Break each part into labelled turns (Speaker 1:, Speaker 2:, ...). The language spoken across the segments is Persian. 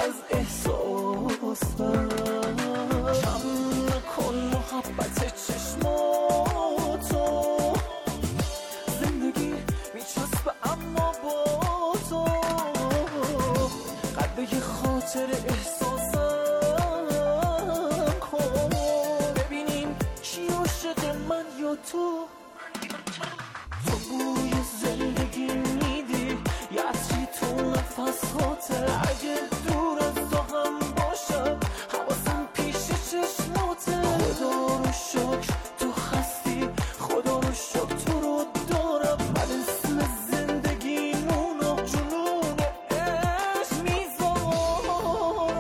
Speaker 1: از احساسم. کم نکن محبت چشماتو، زندگی میچسبه اما با تو. قلبه خاطر احساسم کن، ببینیم کی عاشق من یا تو. تو بوی زندگی میدی، یه عطری تو نفس خاطر. اگه دور از تو هم باشم حواسم پیش چشماته. خدا رو شکر تو هستی، خدا رو شکر تو رو دارم. من اسم زندگیمونو جنون عشق میذارم.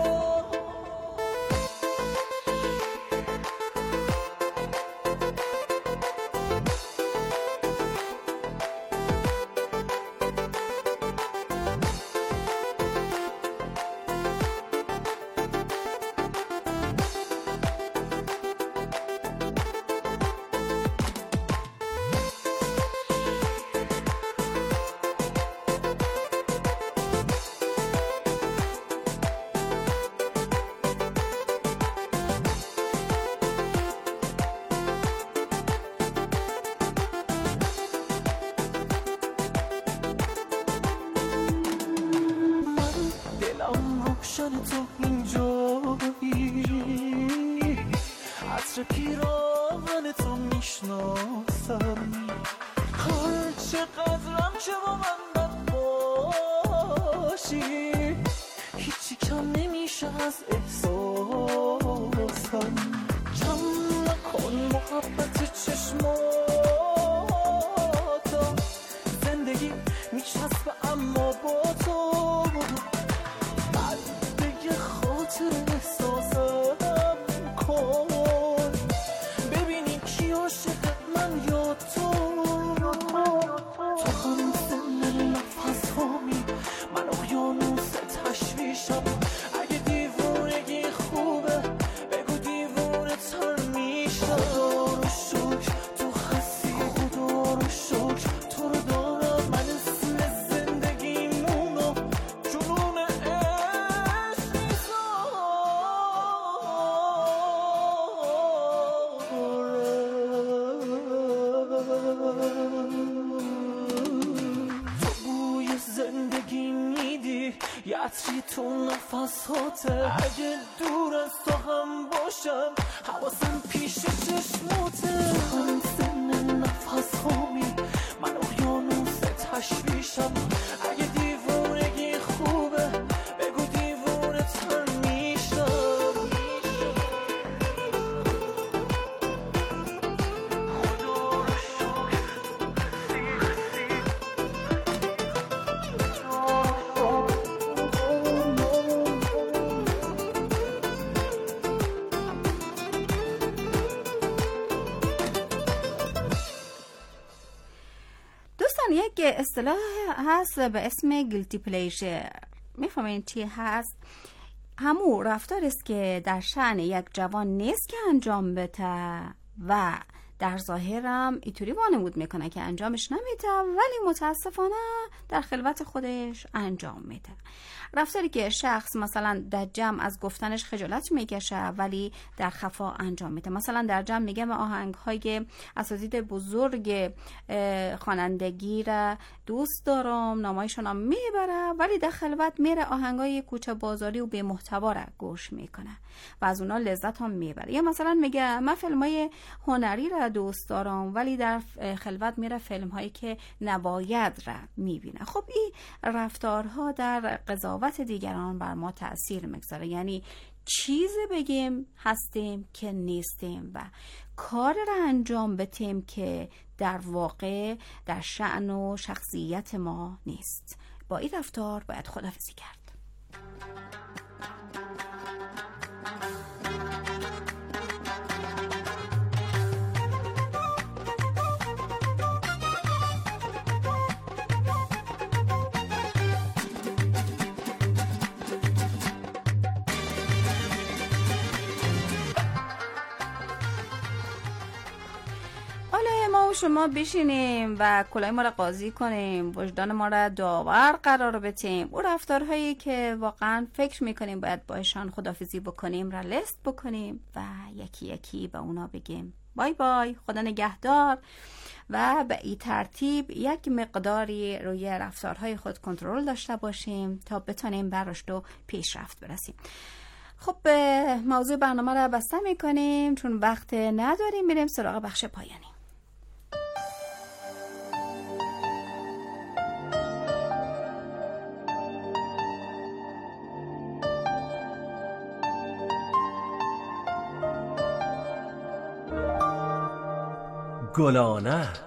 Speaker 1: روشن تو اینجایی، عطر پیراهن تو میشناسم. هر چقدرم که با من بد باشی، هیچی کم نمیشه از احساسم. کم نکن محبت چشماتو، زندگی میچسبه اما با تو. خاطر احساسم کن، ببینی کی عاشق من یا تو. تو هم سن نفس هامی، من اقیانوس تشویشم. اگه دیوونگی خوبه بگو دیوونه تر میشم. خدا رو شکر تو هستی، خدا رو شکر تو رو دارم. من اسم زندگیمونو جنون یه عطری تو نفس خاطر. اگه دور از تو هم باشم حواسم پیش چشماته. هم سن نفس خامی، من اقیانوس تشویشم. اگه دیوونگی خوبه بگو دیوونه تر میشم.
Speaker 2: یک اصطلاح هست به اسم گیلتی پلیژر. میفهمین چی هست؟ همون رفتار است که در شأن یک جوان نیست که انجام بده و در ظاهرم اینطوری وانمود میکنه که انجامش نمیده، ولی متاسفانه در خلوت خودش انجام میده. رفتاری که شخص مثلا در جمع از گفتنش خجالت میکشه ولی در خفا انجام میده. مثلا در جمع میگه آهنگ‌های اساتید بزرگ خوانندگی را دوست دارم، نامایشون هم میبره، ولی در خلوت میره آهنگای کوچه بازاری و بی محتوا را گوش میکنه و از اونا لذت هم میبره. یا مثلا میگه من فیلم‌های هنری را دوست دارم، ولی در خلوت میره فیلم‌هایی که نباید را میبینه. خب این رفتارها در قضاوت دیگران بر ما تأثیر میگذاره. یعنی چیزی بگیم هستیم که نیستیم و کار را انجام بدیم که در واقع در شأن و شخصیت ما نیست. با این رفتار باید خداحافظی کرد. شما بشینیم و کلاه ما را قاضی کنیم، وجدان ما را داور قرار بدیم، اون رفتارهایی که واقعا فکر میکنیم باید باشان خداحافظی بکنیم را لیست بکنیم و یکی یکی به اونا بگیم بای بای، خدا نگهدار، و به این ترتیب یک مقداری روی رفتارهای خود کنترل داشته باشیم تا بتونیم به رشد و پیشرفت برسیم. خب موضوع برنامه را بسته میکنیم چون وقت نداریم، میریم سراغ بخش پایانی.
Speaker 3: گلانه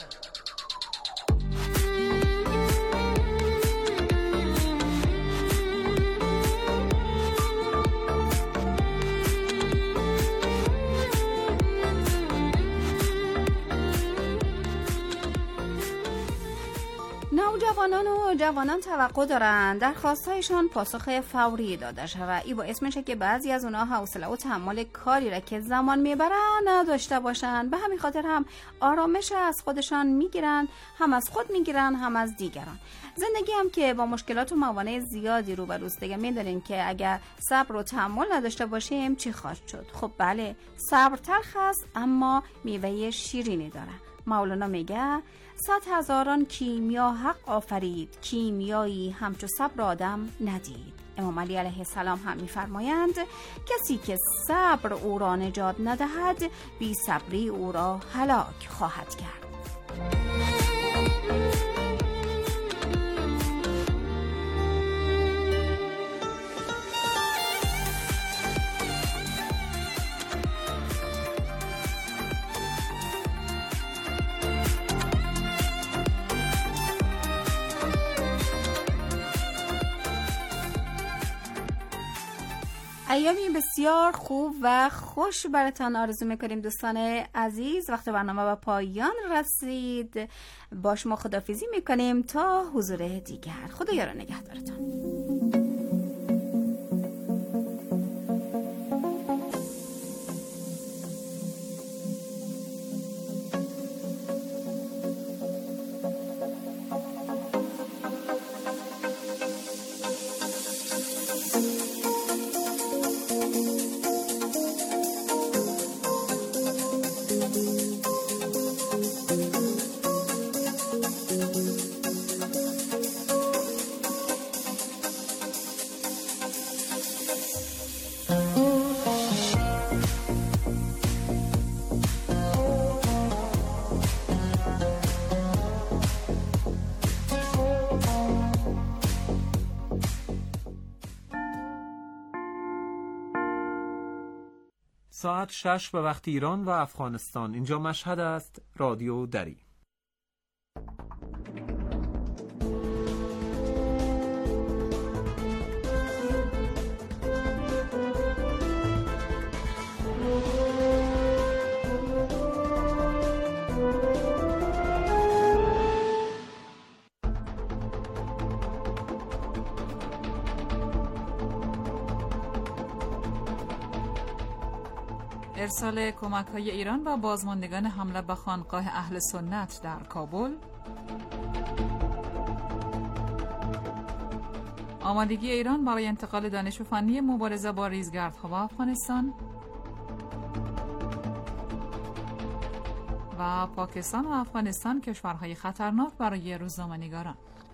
Speaker 2: نوجوانان و جوانان توقع دارن درخواست‌هایشان پاسخ فوری داده شود. این باعث میشه که بعضی از اونها حوصله و تحمل کاری را که زمان میبره نداشته باشن. به همین خاطر هم آرامش از خودشان میگیرن، هم از خود میگیرن هم از دیگران. زندگی هم که با مشکلات و موانع زیادی روبروست دیگه. میدونین که اگر صبر و تحمل نداشته باشیم چی خواهد شد؟ خب بله، صبر تلخ است اما میوه شیرینی داره. مولانا میگه 100,000 کیمیا حق آفرید، کیمیایی همچو صبر آدم ندید. امام علی علیه السلام هم میفرمایند کسی که صبر او را نجات ندهد، بی صبری او را هلاک خواهد کرد. ایامی بسیار خوب و خوش براتان آرزو میکنیم دوستان عزیز. وقت برنامه به پایان رسید، با شما خداحافظی میکنیم تا حضور دیگر. خدا یار و نگهدارتان.
Speaker 4: ساعت 6 به وقت ایران و افغانستان. اینجا مشهد است، رادیو دری.
Speaker 5: ارسال کمک‌های ایران و بازماندگان حمله به خانقاه اهل سنت در کابل، آمادگی ایران برای انتقال دانش فنی مبارزه با ریزگردها به افغانستان و پاکستان و افغانستان کشورهای خطرناک برای روزنامه‌نگاران.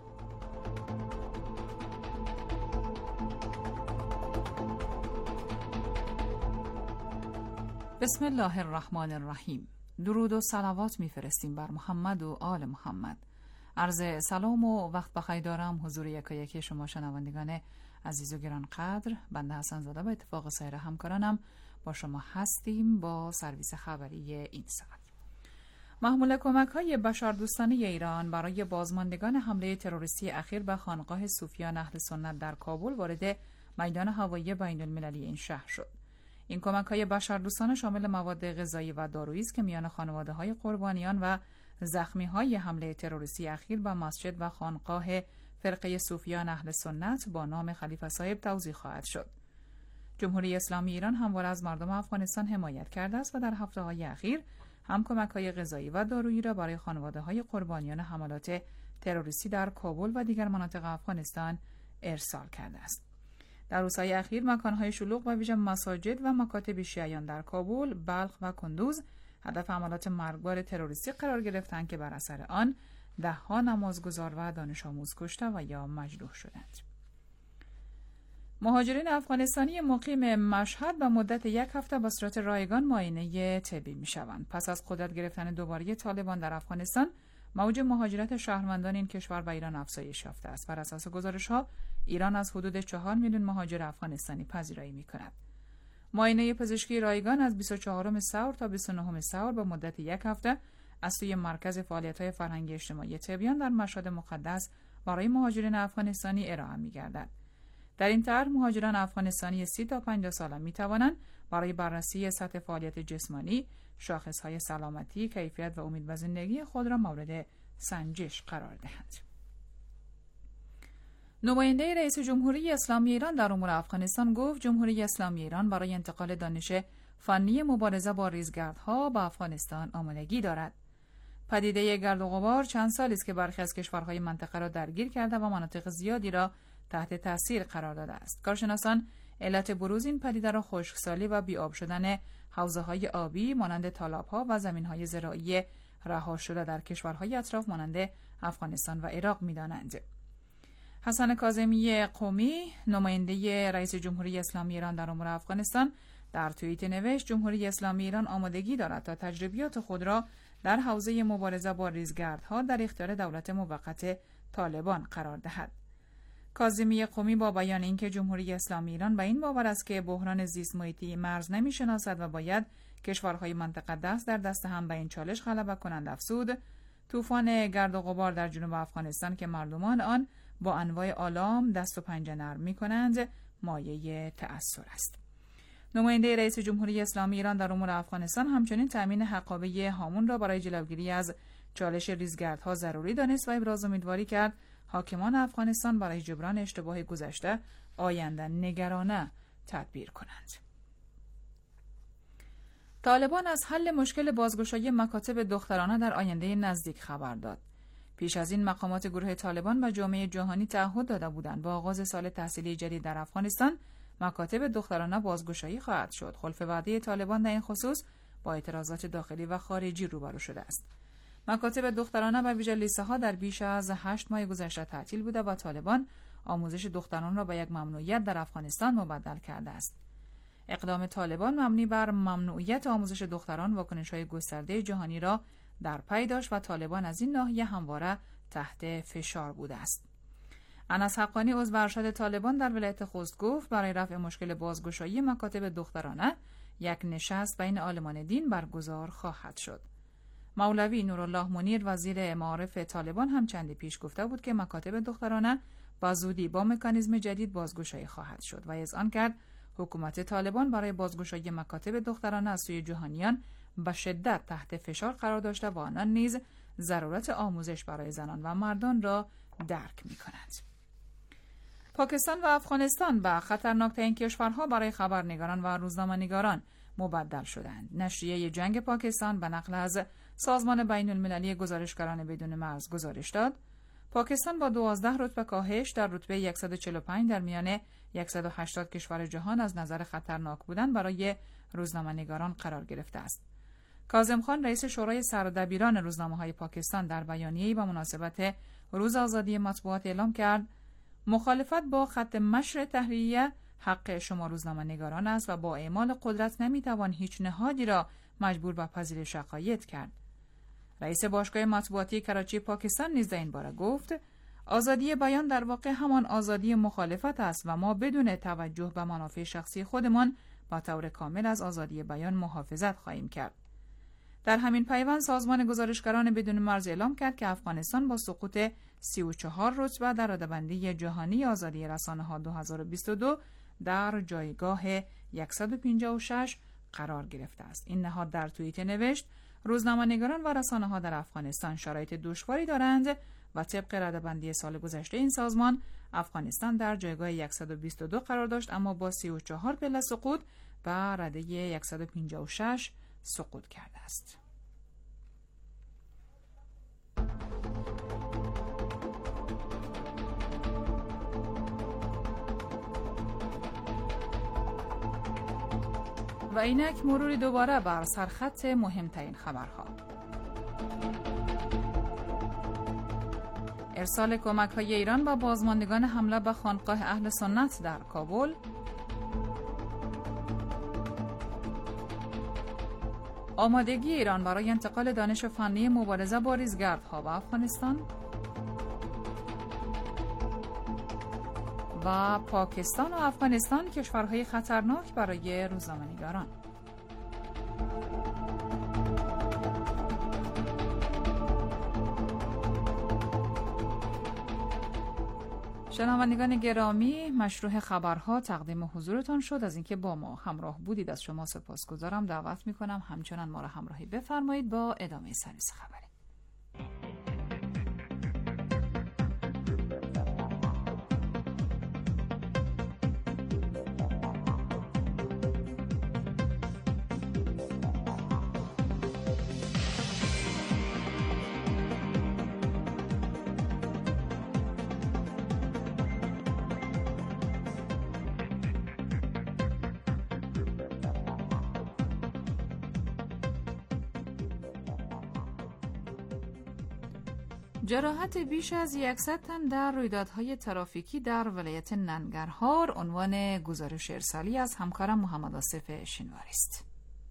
Speaker 5: بسم الله الرحمن الرحیم. درود و صلوات میفرستیم بر محمد و آل محمد. عرض سلام و وقت بخیر دارم حضور یکایک شما شنوندگان عزیز و گرانقدر. بنده حسن زاده به اتفاق سایر همکارانم با شما هستیم با سرویس خبری این ساعت. محمول کمک‌های بشردوستانه ایران برای بازماندگان حمله تروریستی اخیر به خانقاه صوفیان اهل سنت در کابل وارد میدان هوایی بین‌المللی این شهر شد. این کمک‌های بشردوستانه شامل مواد غذایی و دارویی است که میان خانواده‌های قربانیان و زخمی‌های حمله تروریستی اخیر به مسجد و خانقاه فرقه صوفیان اهل سنت با نام خلیفه صاحب توزیع خواهد شد. جمهوری اسلامی ایران همواره از مردم افغانستان حمایت کرده است و در هفته‌های اخیر هم کمک‌های غذایی و دارویی را برای خانواده‌های قربانیان حملات تروریستی در کابل و دیگر مناطق افغانستان ارسال کرده است. در روزهای اخیر مکان‌های شلوغ و ویژه مساجد و مکاتب شیعیان در کابل، بلخ و کندوز هدف حملات مرگبار تروریستی قرار گرفتند که بر اثر آن ده‌ها نمازگزار و دانش آموز کشته و یا مجروح شدند. مهاجرین افغانستانی مقیم مشهد به مدت 1 هفته با صورت رایگان معاینه طبی می‌شوند. پس از قدرت گرفتن دوباره طالبان در افغانستان، موج مهاجرت شهروندان این کشور به ایران افزایش یافته است. بر اساس گزارش‌ها، ایران از حدود 4 میلیون مهاجر افغانستانی پذیرایی می‌کند. معاینه پزشکی رایگان از 24 سور تا 29 سور به مدت 1 هفته از سوی مرکز فعالیت‌های فرهنگی اجتماعی تبیان در مشهد مقدس برای مهاجرین افغانستانی ارائه می‌گردد. در این طرح مهاجران افغانستانی 30 تا 50 ساله می‌توانند برای بررسی سطح فعالیت جسمانی، شاخص‌های سلامتی، کیفیت و امید به زندگی خود را مورد سنجش قرار دهند. نماینده رئیس جمهوری اسلامی ایران در امور افغانستان گفت جمهوری اسلامی ایران برای انتقال دانش فنی مبارزه با ریزگردها به افغانستان آمادگی دارد. پدیده گرد و غبار چند سالی است که برخی از کشورهای منطقه را درگیر کرده و مناطق زیادی را تحت تاثیر قرار داده است. کارشناسان علت بروز این پدیده را خشکسالی و بی‌آب شدن حوزه‌های آبی مانند تالاب‌ها و زمین‌های زراعی رها شده در کشورهای اطراف مانند افغانستان و عراق می‌دانند. حسن کاظمی قومی، نماینده رئیس جمهوری اسلامی ایران در امور افغانستان، در توییت نوشت جمهوری اسلامی ایران آمادگی دارد تا تجربیات خود را در حوزه مبارزه با ریزگردها در اختیار دولت موقت طالبان قرار دهد. کاظمی قومی با بیان اینکه جمهوری اسلامی ایران به این باور است که بحران زیست محیطی مرز نمی‌شناسد و باید کشورهای منطقه دست در دست هم به این چالش غلبه کنند افزود، طوفان گرد و غبار در جنوب افغانستان که مردمان آن با انواع آلام دست و پنجه نرم می‌کنند مایه تأثیر است. نماینده رئیس جمهوری اسلامی ایران در امور افغانستان همچنین تأمین حقابه هامون را برای جلوگیری از چالش ریزگردها ضروری دانست و ابراز امیدواری کرد حاکمان افغانستان برای جبران اشتباه گذشته آینده نگرانه تدبیر کنند. طالبان از حل مشکل بازگشایی مکاتب دخترانه در آینده نزدیک خبر داد. پیش از این مقامات گروه طالبان و جامعه جهانی تعهد داده بودند با آغاز سال تحصیلی جدید در افغانستان مکاتب دخترانه بازگشایی خواهد شد. خلف وعده طالبان در این خصوص با اعتراضات داخلی و خارجی روبرو شده است. مکاتب دخترانه و ویژه لیسه‌ها در بیش از 8 ماه گذشته تعطیل بوده و طالبان آموزش دختران را به یک ممنوعیت در افغانستان مبدل کرده است. اقدام طالبان مبنی بر ممنوعیت آموزش دختران واکنش‌های گسترده جهانی را در پی داشت و طالبان از این ناحیه همواره تحت فشار بوده است. انس حقانی عضو ارشد طالبان در ولایت خوست گفت برای رفع مشکل بازگشایی مکاتب دخترانه یک نشست بین عالمان دین برگزار خواهد شد. مولوی نورالله منیر وزیر معارف طالبان هم چندی پیش گفته بود که مکاتب دخترانه با زودی با مکانیزم جدید بازگشایی خواهد شد و اذعان کرد حکومت طالبان برای بازگشایی مکاتب دخترانه از سوی جهانیان به شدت تحت فشار قرار داشته و آنان نیز ضرورت آموزش برای زنان و مردان را درک می‌کنند. پاکستان و افغانستان به خطرناک‌ترین کشورها برای خبرنگاران و روزنامه‌نگاران مبدل شدند. نشریه جنگ پاکستان به نقل از سازمان بین‌المللی گزارشگران بدون مرز گزارش داد پاکستان با 12 رتبه کاهش در رتبه 145 در میان 180 کشور جهان از نظر خطرناک بودن برای روزنامه‌نگاران قرار گرفته است. کاظم خان رئیس شورای سردبیران روزنامه‌های پاکستان در بیانیه‌ای به مناسبت روز آزادی مطبوعات اعلام کرد مخالفت با خط مشر تحریریه حق شما روزنامه‌نگاران است و با اعمال قدرت نمیتوان هیچ نهادی را مجبور به پذیرش حقایق کرد. رئیس باشگاه مطبوعاتی کراچی پاکستان نیز در این باره گفت آزادی بیان در واقع همان آزادی مخالفت است و ما بدون توجه به منافع شخصی خودمان با طور کامل از آزادی بیان محافظت خواهیم کرد. در همین پیوند سازمان گزارشگران بدون مرز اعلام کرد که افغانستان با سقوط 34 رتبه در رده‌بندی جهانی آزادی رسانه‌ها 2022 در جایگاه 156 قرار گرفته است. این نهاد در توییت نوشت روزنامه‌نگاران و رسانه‌ها در افغانستان شرایط دشواری دارند و طبق رده‌بندی سال گذشته این سازمان افغانستان در جایگاه 122 قرار داشت اما با 34 پله سقوط به رده 156 سقوط کرده است. و اینک مروری دوباره بر سرخط مهمترین خبرها. ارسال کمک‌های ایران با بازماندگان حمله به خانقاه اهل سنت در کابل. آمادگی ایران برای انتقال دانش فنی مبارزه با ریزگردها به افغانستان. و پاکستان و افغانستان کشورهای خطرناک برای روزنامه‌نگاران. شنوندگان گرامی، مشروع خبرها تقدیم حضورتان شد. از اینکه با ما همراه بودید از شما سپاسگزارم. دعوت می‌کنم همچنان ما را همراهی بفرمایید با ادامه سرویس خبری. جراحت بیش از 100 تن در رویدادهای ترافیکی در ولایت ننگرهار عنوان گزارش ارسالی از همکارم محمد آصف شینواری است.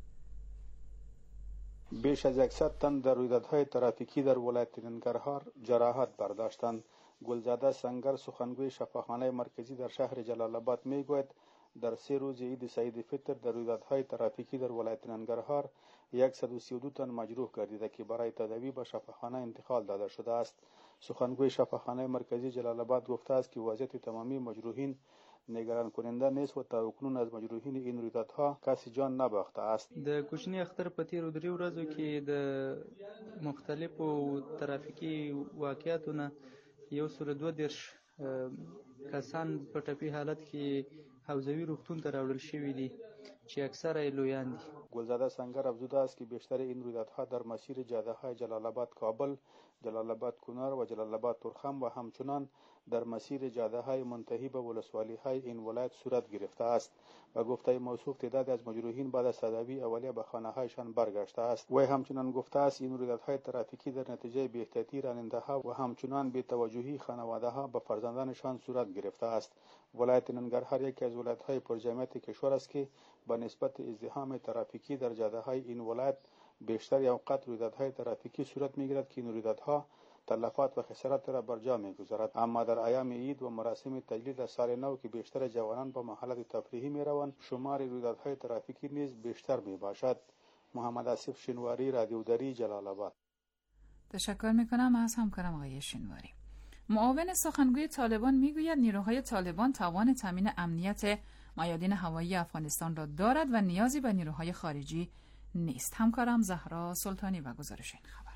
Speaker 3: بیش از 100 تن در رویدادهای ترافیکی در ولایت ننگرهار جراحت برداشتند. گلزاده سنگر سخنگوی شفاخانه مرکزی در شهر جلال آباد میگوید در 3 روز عید سعید فطر در رویدادهای ترافیکی در ولایت ننگرهار 132 تن مجروح گردیده که برای تداوی به شفاخانه انتقال داده شده است. سخنگوی شفاخانه مرکزی جلال آباد گفته است که وضعیت تمامی مجروحین نگران کننده نیست و تا اکنون از مجروحین این رویدادها کسی جان نباخته است.
Speaker 6: د کوچنی اختر په تیرو 3 ورځو کې د مختلفو ترافیکي واقعیتونو 122 کسان په ټپي حالت کې حوزوی روغتون ته راوړل شوي دي چې اکثره لویان دي.
Speaker 3: گلزاده سنگر افزوده است که بیشتر این رویدادها در مسیر جاده‌های جلال آباد کابل، جلال آباد کنر و جلال آباد تورخم و همچنان در مسیر جاده‌های منتهی به ولسوالی‌های این ولایت صورت گرفته است و گفته موصوف تعداد از مجروحین بعد از تداوی اولیه به خانه‌هایشان برگشته است. و همچنان گفته است این رویدادهای ترافیکی در نتیجه بی‌احتیاطی راننده‌ها و همچنان بی‌توجهی خانواده‌ها به فرزندانشان صورت گرفته است. ولایت ننگرهار یکی از ولایت‌های پرجمعیت کشور است که به نسبت ازدحام ترافیکی در جاده‌های این ولایت بیشتر اوقات رویدادهای ترافیکی صورت می‌گیرد که این رویدادها تلفات و خسارات را بر جا می‌گذارد. اما در ایام عید و مراسم تجلیل از سال نو که بیشتر جوانان به محلات تفریحی می‌روند، شمار رویدادهای ترافیکی نیز بیشتر می‌باشد. محمد آصف شینواری، رادیو دری، جلال آباد.
Speaker 5: تشکر می‌کنم از همکارم آقای شینواری. معاون سخنگوی طالبان میگوید نیروهای طالبان توان تامین امنیت میادین هوایی افغانستان را دارد و نیازی به نیروهای خارجی نیست. همکارم زهرا سلطانی و گزارش این خبر.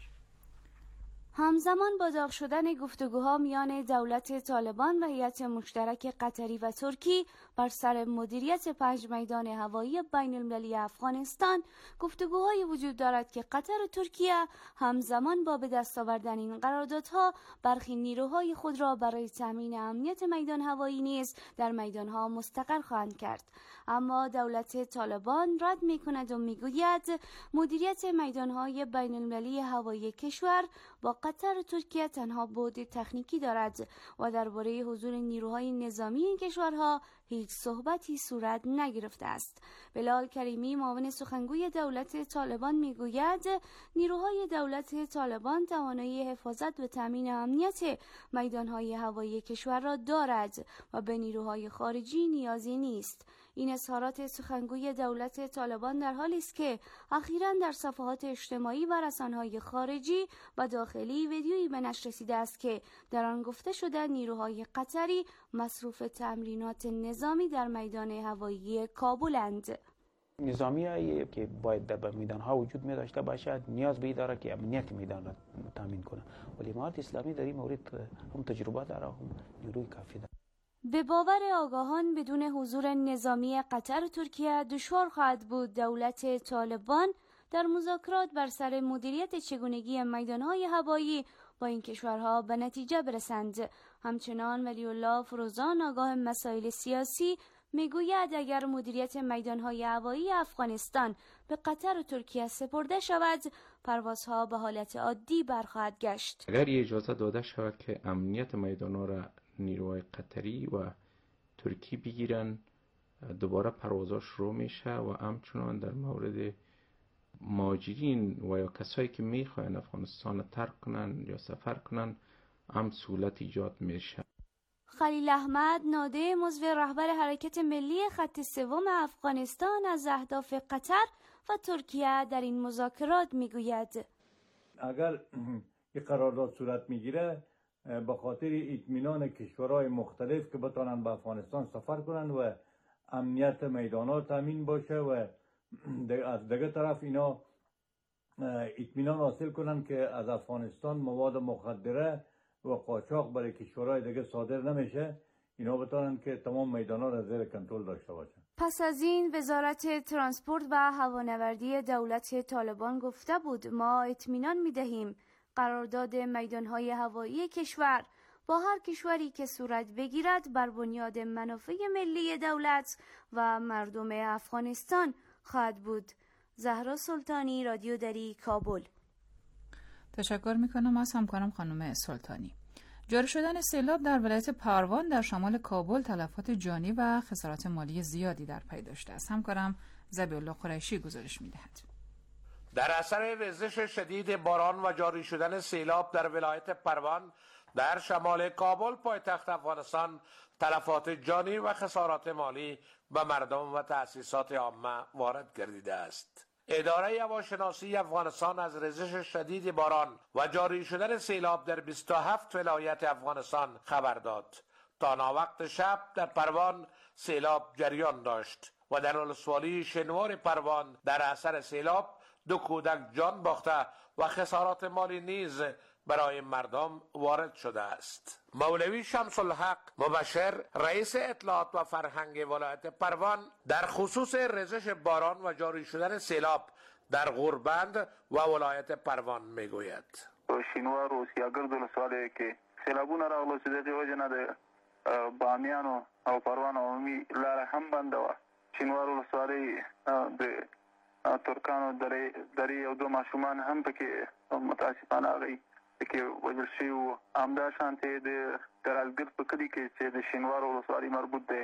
Speaker 7: همزمان با داغ شدن گفتگوها میان دولت طالبان و هیئت مشترک قطری و ترکی بر سر مدیریت 5 میدان هوایی بین المللی افغانستان، گفتگوهای وجود دارد که قطر و ترکیه همزمان با به دست آوردن این قراردادها برخی نیروهای خود را برای تامین امنیت میدان هوایی نیز در میدانها مستقر خواهند کرد. اما دولت طالبان رد می‌کند و میگوید مدیریت میدانهای بین المللی هوایی کشور با قطر و ترکیه تنها بعد تکنیکی دارد و درباره حضور نیروهای نظامی این کشورها هیچ صحبتی صورت نگرفته است. بلال کریمی، معاون سخنگوی دولت طالبان، میگوید نیروهای دولت طالبان توانایی حفاظت و تامین امنیت میدانهای هوایی کشور را دارد و به نیروهای خارجی نیازی نیست. این اظهارات سخنگوی دولت طالبان در حالی است که اخیراً در صفحات اجتماعی و رسانه‌های خارجی و داخلی ویدیویی به نشر رسیده است که در آن گفته شده نیروهای قطری مصروف تمرینات نظامی در میدان هوایی کابلند.
Speaker 8: نظامیایی که باید در میدانها وجود می داشته باشد نیاز به داره که امنیت میدان را تامین کنه، ولی امارت اسلامی در این مورد هم تجربه داره، هم نیروی کافی داره.
Speaker 7: به باور آگاهان بدون حضور نظامی قطر و ترکیه دشوار خواهد بود دولت طالبان در مذاکرات بر سر مدیریت چگونگی میدانهای هوایی با این کشورها به نتیجه برسند. همچنان ولی الله فروزان، آگاه مسائل سیاسی، میگوید اگر مدیریت میدانهای هوایی افغانستان به قطر و ترکیه سپرده شود، پروازها به حالت عادی برخواهد گشت.
Speaker 9: اگر اجازه داده شود که امنیت میدانها را نیروهای قطری و ترکی بگیرن، دوباره پروازها شروع میشه و همچنان در مورد مهاجرین و یا کسایی که میخواین افغانستان ترک کنن یا سفر کنن هم سهولت ایجاد میشه.
Speaker 7: خلیل احمد ناده عضو رهبر حرکت ملی خط سوم افغانستان از اهداف قطر و ترکیه در این مذاکرات میگوید
Speaker 10: اگر این قرارداد صورت میگیره به خاطر اطمینان کشورهای مختلف که بتانن به افغانستان سفر کنن و امنیت میدانها تامین باشه و از دیگه طرف اینا اطمینان حاصل کنن که از افغانستان مواد مخدره و قاچاق برای کشورهای دیگه صادر نمیشه، اینا بتانن که تمام میدانها را زیر کنترل داشته باشن.
Speaker 7: پس از این وزارت ترانسپورت و هوانوردی دولت طالبان گفته بود ما اطمینان میدهیم قرارداد میدانهای هوایی کشور با هر کشوری که صورت بگیرد بر بنیاد منافع ملی دولت و مردم افغانستان خواهد بود. زهرا سلطانی، رادیو دری، کابل.
Speaker 5: تشکر میکنم از همکارم خانم سلطانی. جاری شدن سیلاب در ولایت پروان در شمال کابل تلفات جانی و خسارات مالی زیادی در پی داشته است. همکارم ذبیح‌الله قریشی گزارش میدهد.
Speaker 11: در اثر ریزش شدید باران و جاری شدن سیلاب در ولایت پروان در شمال کابل پایتخت افغانستان تلفات جانی و خسارات مالی به مردم و تأسیسات عامه وارد گردیده است. اداره هواشناسی افغانستان از ریزش شدید باران و جاری شدن سیلاب در 27 ولایت افغانستان خبر داد. تا ناوقت شب در پروان سیلاب جریان داشت و در ولسوالی شنوار پروان در اثر سیلاب 2 کودک جان باخته و خسارات مالی نیز برای مردم وارد شده است. مولوی شمس الحق مبشر رئیس اطلاعات و فرهنگ ولایت پروان در خصوص ریزش باران و جاری شدن سیلاب در غوربند و ولایت پروان میگوید
Speaker 12: شینوار و سیاگرد ولسوالی که سیلابونه راغلو چې دغه وجه نه د بامیانو او پروان عمومي لاره هم بنده وه. شینوار ولسوالۍ د ترکانو درې او 2 ماشومان هم پکې متاسفانه هغوی کې وژل شوي وو. همدا شانتې د ترالګرد په کلي کې چې د شینوار ولسوالۍ مربوط دی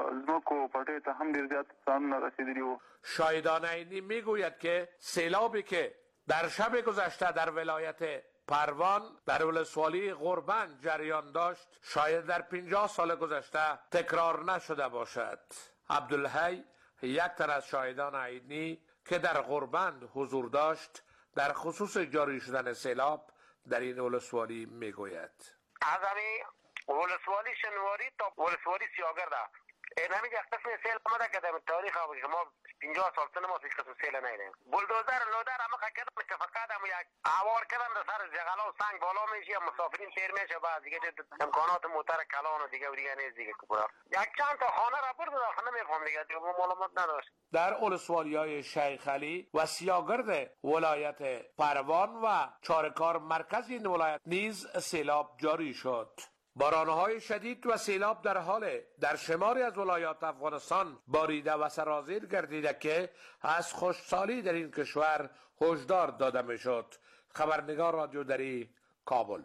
Speaker 12: ځمکو پټیو ته هم ډېر زیات زیانونه رسېدلي وو.
Speaker 11: شاهدان عینی میگوید که سیلابی که در شب گذشته در ولایت پروان در ولسوالی غوربند جریان داشت شاید در 50 سال گذشته تکرار نشده باشد. عبدالحی یک تن از شاهدان عینی که در غوربند حضور داشت در خصوص جاری شدن سیلاب در این ولسوالی میگوید
Speaker 13: از همین ولسوالی شنواری تا ولسوالی سیاگرده این همین یک قسم سیل آمده که در تاریخ شما 50 سال سنه ما هیچ قسم سیل نیدیم. بلدوزر لودر همه کردن که فقط هم یک عوار کردن در سر جغلا و سنگ بالا میشه مسافرین تیر میشه بعد دیگه امکانات موتر کلان و دیگه نیست دیگه کبرا یک چند تا خانه را برد داخل نمیفهم دیگه معلومات نداشت.
Speaker 11: در ولسوالی‌های شیخ علی و سیاگرد ولایت پروان و چارکار مرکز این ولایت نیز سیلاب جاری شد. بارانهای شدید و سیلاب در شماری از ولایات افغانستان باریده و سرازیر گردیده که از خشکسالی در این کشور هشدار داده میشد. خبرنگار رادیو دری، کابل.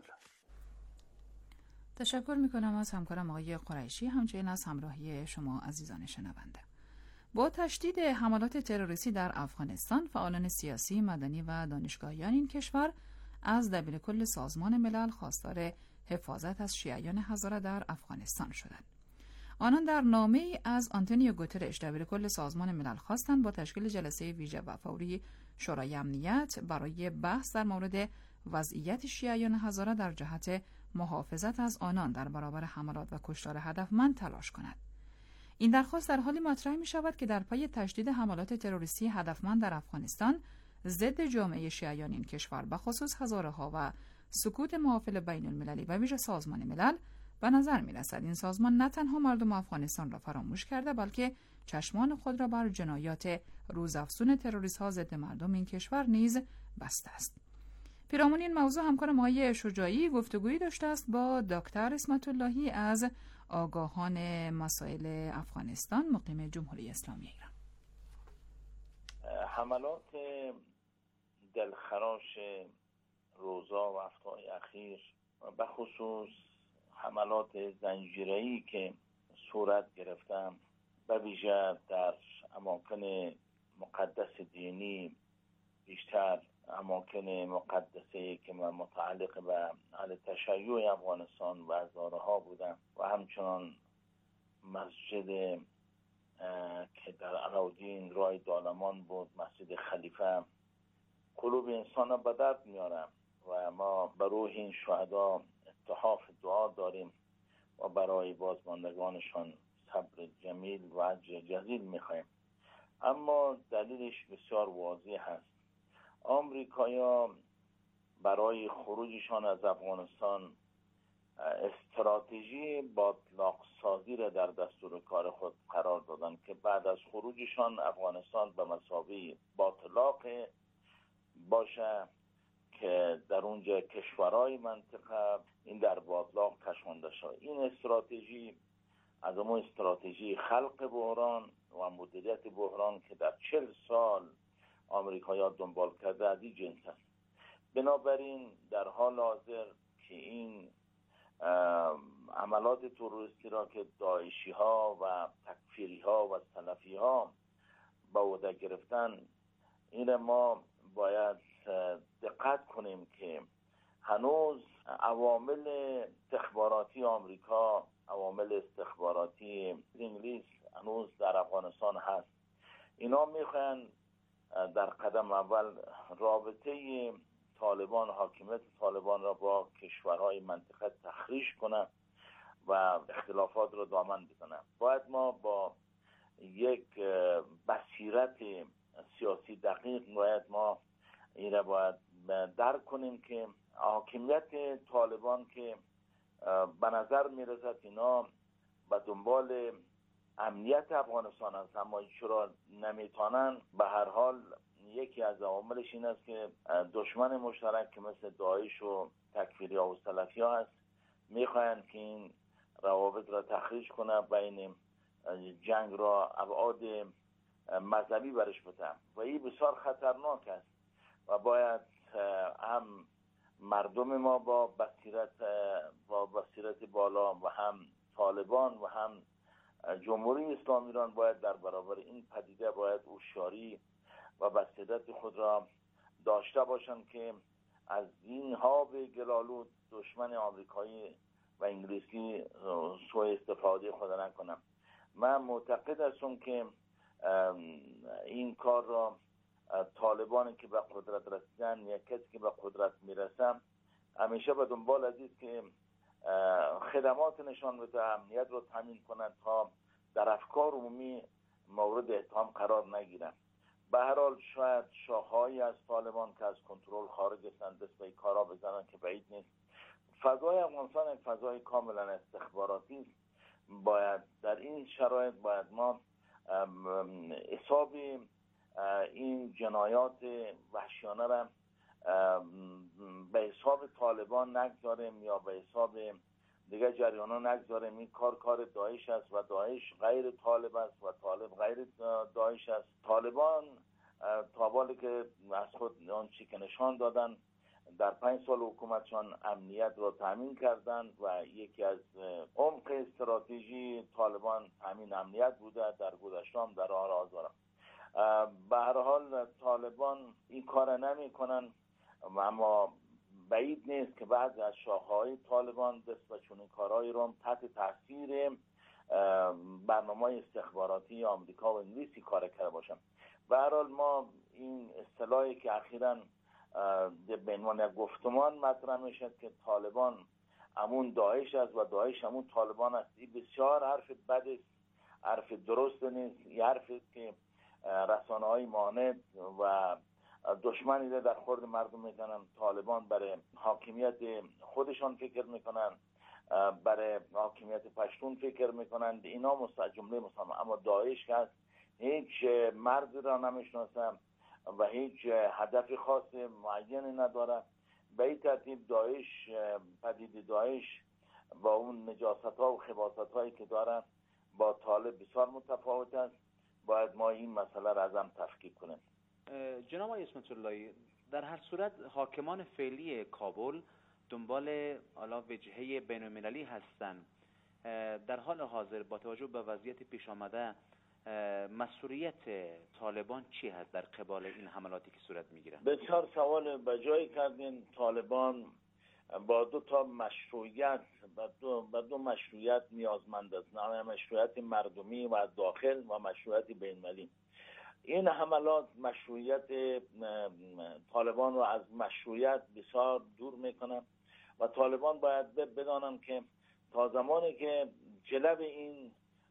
Speaker 5: تشکر میکنم از همکارم آقای قریشی، همچنین از همراهی شما عزیزان شنونده. با تشدید حملات تروریستی در افغانستان، فعالان سیاسی، مدنی و دانشگاهیان این کشور از دبیرکل سازمان ملل خواستار حفاظت از شیعیان هزاره در افغانستان شدند. آنان در نامه‌ای از آنتونیو گوترش دبیرکل سازمان ملل خواستند با تشکیل جلسه ویژه و فوری شورای امنیت برای بحث در مورد وضعیت شیعیان هزاره در جهت محافظت از آنان در برابر حملات و کشتار هدفمند تلاش کند. این درخواست در حالی مطرح می شود که در پی تشدید حملات تروریستی هدفمند در افغانستان ضد جامعه شیعیان این کشور به خصوص هزاره‌ها و سکوت محافل بین المللی و ویژه سازمان ملل، به نظر می رسد این سازمان نه تنها مردم افغانستان را فراموش کرده بلکه چشمان خود را بر جنایات روزافزون تروریست ها ضد مردم این کشور نیز بسته است. پیرامون این موضوع همکارم آقای شجاعی گفتگویی داشته است با دکتر اسمت اللهی از آگاهان مسائل افغانستان مقیم جمهوری اسلامی ایران.
Speaker 14: حملات دلخراش روزا و هفته‌های اخیر به خصوص حملات زنجیره‌ای که صورت گرفتن به ویژه در اماکن مقدس دینی، بیشتر اماکن مقدسه که متعلق به اهل تشیع افغانستان و هزارها بودن و همچنان مسجد که در علاودین رای دالمان بود، مسجد خلیفه، قلوب انسان را به درد میارم و ما به روح این شهدا اتحاف دعا داریم و برای بازماندگانشان صبر جمیل و اجر جزیل میخوایم. اما دلیلش بسیار واضح هست. آمریکایا برای خروجشان از افغانستان استراتژی باطلاق سازی را در دستور کار خود قرار دادن که بعد از خروجشان افغانستان به مثابه باطلاق باشه که در اونجا کشورهای منطقه این در باطلاق کشانده شد. این استراتژی از اون استراتژی خلق بحران و مدیریت بحران که در 40 سال آمریکایی‌ها دنبال کرده از این جنس است. بنابراین در حال حاضر که این عملات تروریستی را که داعشی ها و تکفیری ها و سلفی ها به عهده گرفتن، این ما باید دقت کنیم که هنوز عوامل استخباراتی آمریکا، عوامل استخباراتی انگلیس هنوز در افغانستان هست. اینا میخواین در قدم اول رابطه طالبان، حاکمیت طالبان را با کشورهای منطقه تخریش کنه و اختلافات را دامن بزنه. باید ما با یک بصیرت سیاسی دقیق ما این را باید درک کنیم که حاکمیت طالبان که به نظر میرسد اینا به دنبال امنیت افغانستان است، اما چرا نمیتونن؟ به هر حال یکی از عواملش این است که دشمن مشترک که مثل داعش و تکفیری ها و سلفی ها هست میخواین که این روابط را تخریج کنه، بین جنگ را ابعاد مذهبی برش بده و این بسیار خطرناک است و باید هم مردم ما با بصیرت بالا و هم طالبان و هم جمهوری اسلامی ایران باید در برابر این پدیده باید هوشیاری و بصیرت خود را داشته باشند که از این هاب گلالود دشمن آمریکایی و انگلیسی سوء استفاده خود نکنم. من معتقد هستم که این کار را طالبانی که به قدرت رسیدن یا کسی که به قدرت میرسه همیشه به دنبال از است که خدمات نشان بده، امنیت رو تامین کنند تا در افکار عمومی مورد اتهام قرار نگیرند. به هر حال شاید شاخه‌ای از طالبان که از کنترل خارج هستند دست به کارا بزنن که بعید نیست. فضای افغانستان یک فضای کاملا استخباراتی است. باید در این شرایط باید ما حساب این جنایات وحشیانه را به حساب طالبان نگذاریم یا به حساب دیگه جریانا نگذاریم. این کار داعش است و داعش غیر طالب است و طالب غیر داعش است. طالبان تا که از خود آن چی که نشان دادن در 5 سال حکومتشان امنیت را تامین کردند و یکی از عمق استراتژی طالبان تامین امنیت بوده در گذشته هم در آزار. به هر حال طالبان این کار نمی کنن، اما بعید نیست که بعضی از شاخه‌های طالبان دست به چنین کارهایی رو تحت تاثیر برنامه‌های استخباراتی آمریکا و انگلیسی کار کرده باشن. به هر حال ما این اصطلاحی که اخیراً به عنوان یک گفتمان مطرح میشد که طالبان همون داعش است و داعش همون طالبان است، این بسیار حرف بد است، حرف درست نیست. این حرف است که رسانه‌های مانع و دشمنی در خورد مردم میکنن. طالبان برای حاکمیت خودشان فکر میکنن، برای حاکمیت پشتون فکر میکنن، اینا جمله مسلمان. اما داعش که هست هیچ مرد را نمیشناسه و هیچ هدف خاص معینی نداره. به این ترتیب داعش، پدیده داعش با اون نجاست‌ها و خباثت‌هایی که دارن با طالب بسیار متفاوت است. باید ما این مسئله را از هم تفکیک کنیم.
Speaker 8: جناب آقای اسمت اللهی، در هر صورت حاکمان فعلی کابل دنبال وجهه بین‌المللی هستند. در حال حاضر با توجه به وضعیت پیش آمده مسئولیت طالبان چی هست در قبال این حملاتی که صورت میگیره؟
Speaker 14: بسیار سوال به جایی کردین. طالبان با دو تا مشروعیت با دو مشروعیت نیازمند است، مشروعیت مردمی و داخل و مشروعیت بین‌المللی. این حملات مشروعیت طالبان رو از مشروعیت بسیار دور میکنه و طالبان باید بدانن که تا زمانی که جلو این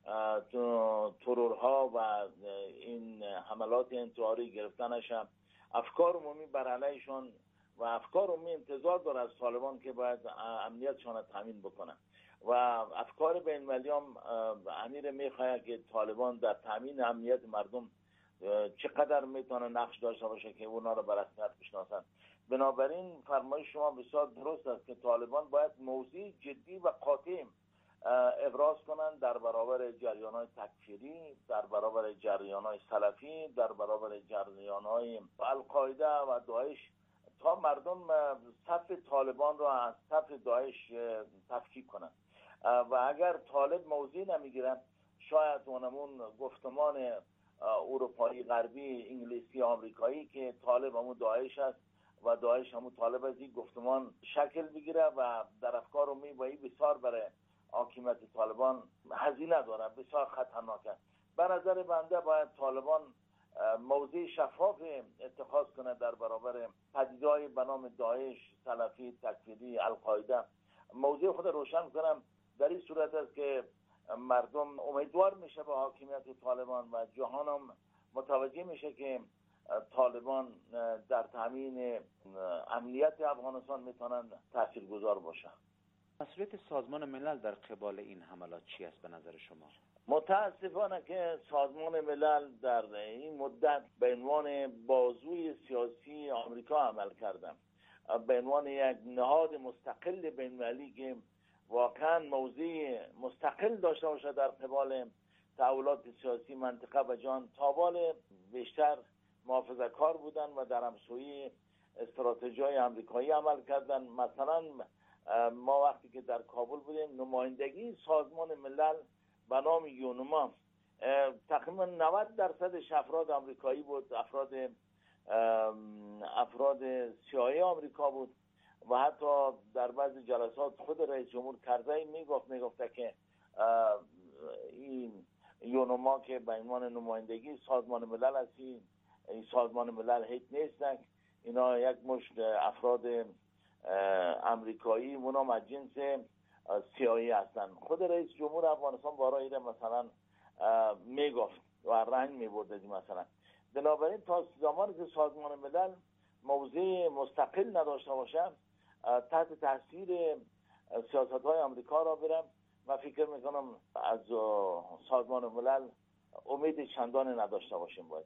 Speaker 14: ترورها و این حملات انتحاری گرفته نشه، افکار عمومی بر علیهشان و افکار عمومی انتظار داره از طالبان که باید امنیتشان تامین بکنه و افکار بین‌المللی هم امیر میخواد که طالبان در تامین امنیت مردم چقدر میتونه نقش داشته باشه که اونا رو به رسمیت بشناسن. بنابراین فرمایش شما بسیار درست است که طالبان باید موضوع جدی و قاطع ابراز کنند در برابر جریان‌های تکفیری، در برابر جریان‌های سلفی، در برابر جریان‌های القاعده و داعش، تا مردم صف طالبان را از صف داعش تفکیک کنند. و اگر طالب موضوع نمیگیره، شاید اونمون گفتمان اروپایی غربی انگلیسی آمریکایی که طالب همون داعش است و داعش همون طالب از این گفتمان شکل بگیره و در افکار عمومی بسیار برای حاکمیت طالبان هزینه داره، بسیار خطرناکه. به نظر بنده باید طالبان موضع شفاف اتخاذ کنه در برابر پدیده‌های به نام داعش، سلفی، تکفیری، القاعده. موضع خود روشن کنم در این صورت است که مردم امیدوار میشه به حاکمیت طالبان و جهان هم متوجه میشه که طالبان در تامین امنیت افغانستان میتونن تاثیرگذار باشه.
Speaker 8: مسئولیت سازمان ملل در قبال این حملات چی است به نظر شما؟
Speaker 14: متاسفانه که سازمان ملل در این مدت به عنوان بازوی سیاسی آمریکا عمل کرده، به عنوان یک نهاد مستقل بین‌المللی که واقعا موضع مستقل داشته باشه در قبال تحولات سیاسی منطقه و جهان، تا بیشتر محافظه‌کار بودن و در همسویی استراتژی‌های آمریکایی عمل کردن. مثلا ما وقتی که در کابل بودیم، نمایندگی سازمان ملل به نام یونما تقریبا 90% افراد آمریکایی بود، افراد سیاهی آمریکا بود و حتی در بعضی جلسات خود رئیس جمهور کرزی میگفته که این یونما که به عنوان نمایندگی سازمان ملل است، این سازمان ملل هیچ نیستن، اینا یک مشت افراد امریکایی اونام از جنس سیاهی هستن. خود رئیس جمهور افغانستان بارای ایره مثلا میگفت و رنگ میبرد مثلا. بنابراین تا زمانی که سازمان ملل موضع مستقل نداشته باشه، تحت تاثیر سیاست‌های آمریکا را برم و فکر میکنم از سازمان ملل امید چندانی نداشته باشیم. باید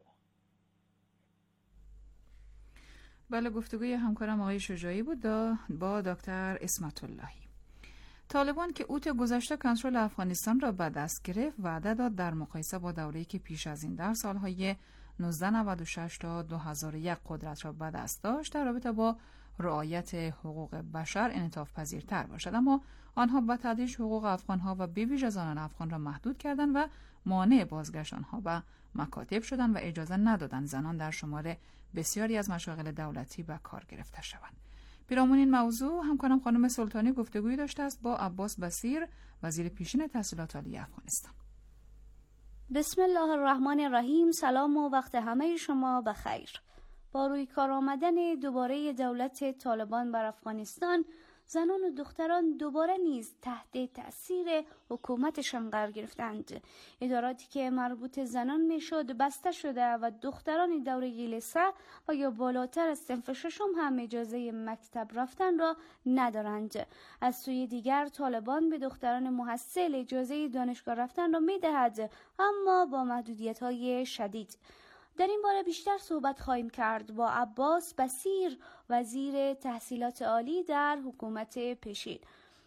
Speaker 5: بله، گفتگوی همکارم آقای شجاعی بود با دکتر اسمت اللهی. طالبان که اوت گذشته کنترل افغانستان را به دست گرفت، وعده داد در مقایسه با دوره‌ای که پیش از این در سالهای 1996 تا 2001 قدرت را به دست داشت، در رابطه با رعایت حقوق بشر انعطاف پذیرتر باشد، اما آنها به تدریج حقوق افغانها و به ویژه زنان افغان را محدود کردند و مانع بازگشت آنها به مکاتب شدند و اجازه ندادند زنان در شمال بسیاری از مشاغل دولتی به کار گرفته شوند. پیرامون این موضوع همکارم خانم سلطانی گفتگویی داشته است با عباس بصیر، وزیر پیشین تحصیلات عالی افغانستان.
Speaker 7: بسم الله الرحمن الرحیم. سلام و وقت همه شما بخیر. با روی کار آمدن دوباره دولت طالبان بر افغانستان، زنان و دختران دوباره نیز تحت تأثیر حکومتشان قرار گرفتند. اداراتی که مربوط زنان میشد بسته شده و دختران دوره لیسه و یا بالاتر از صنف ششم هم اجازه مکتب رفتن را ندارند. از سوی دیگر طالبان به دختران محصل اجازه دانشگاه رفتن را میدهد، اما با محدودیت‌های شدید. در این باره بیشتر صحبت خواهیم کرد با عباس بصیر، وزیر تحصیلات عالی در حکومت پیشین.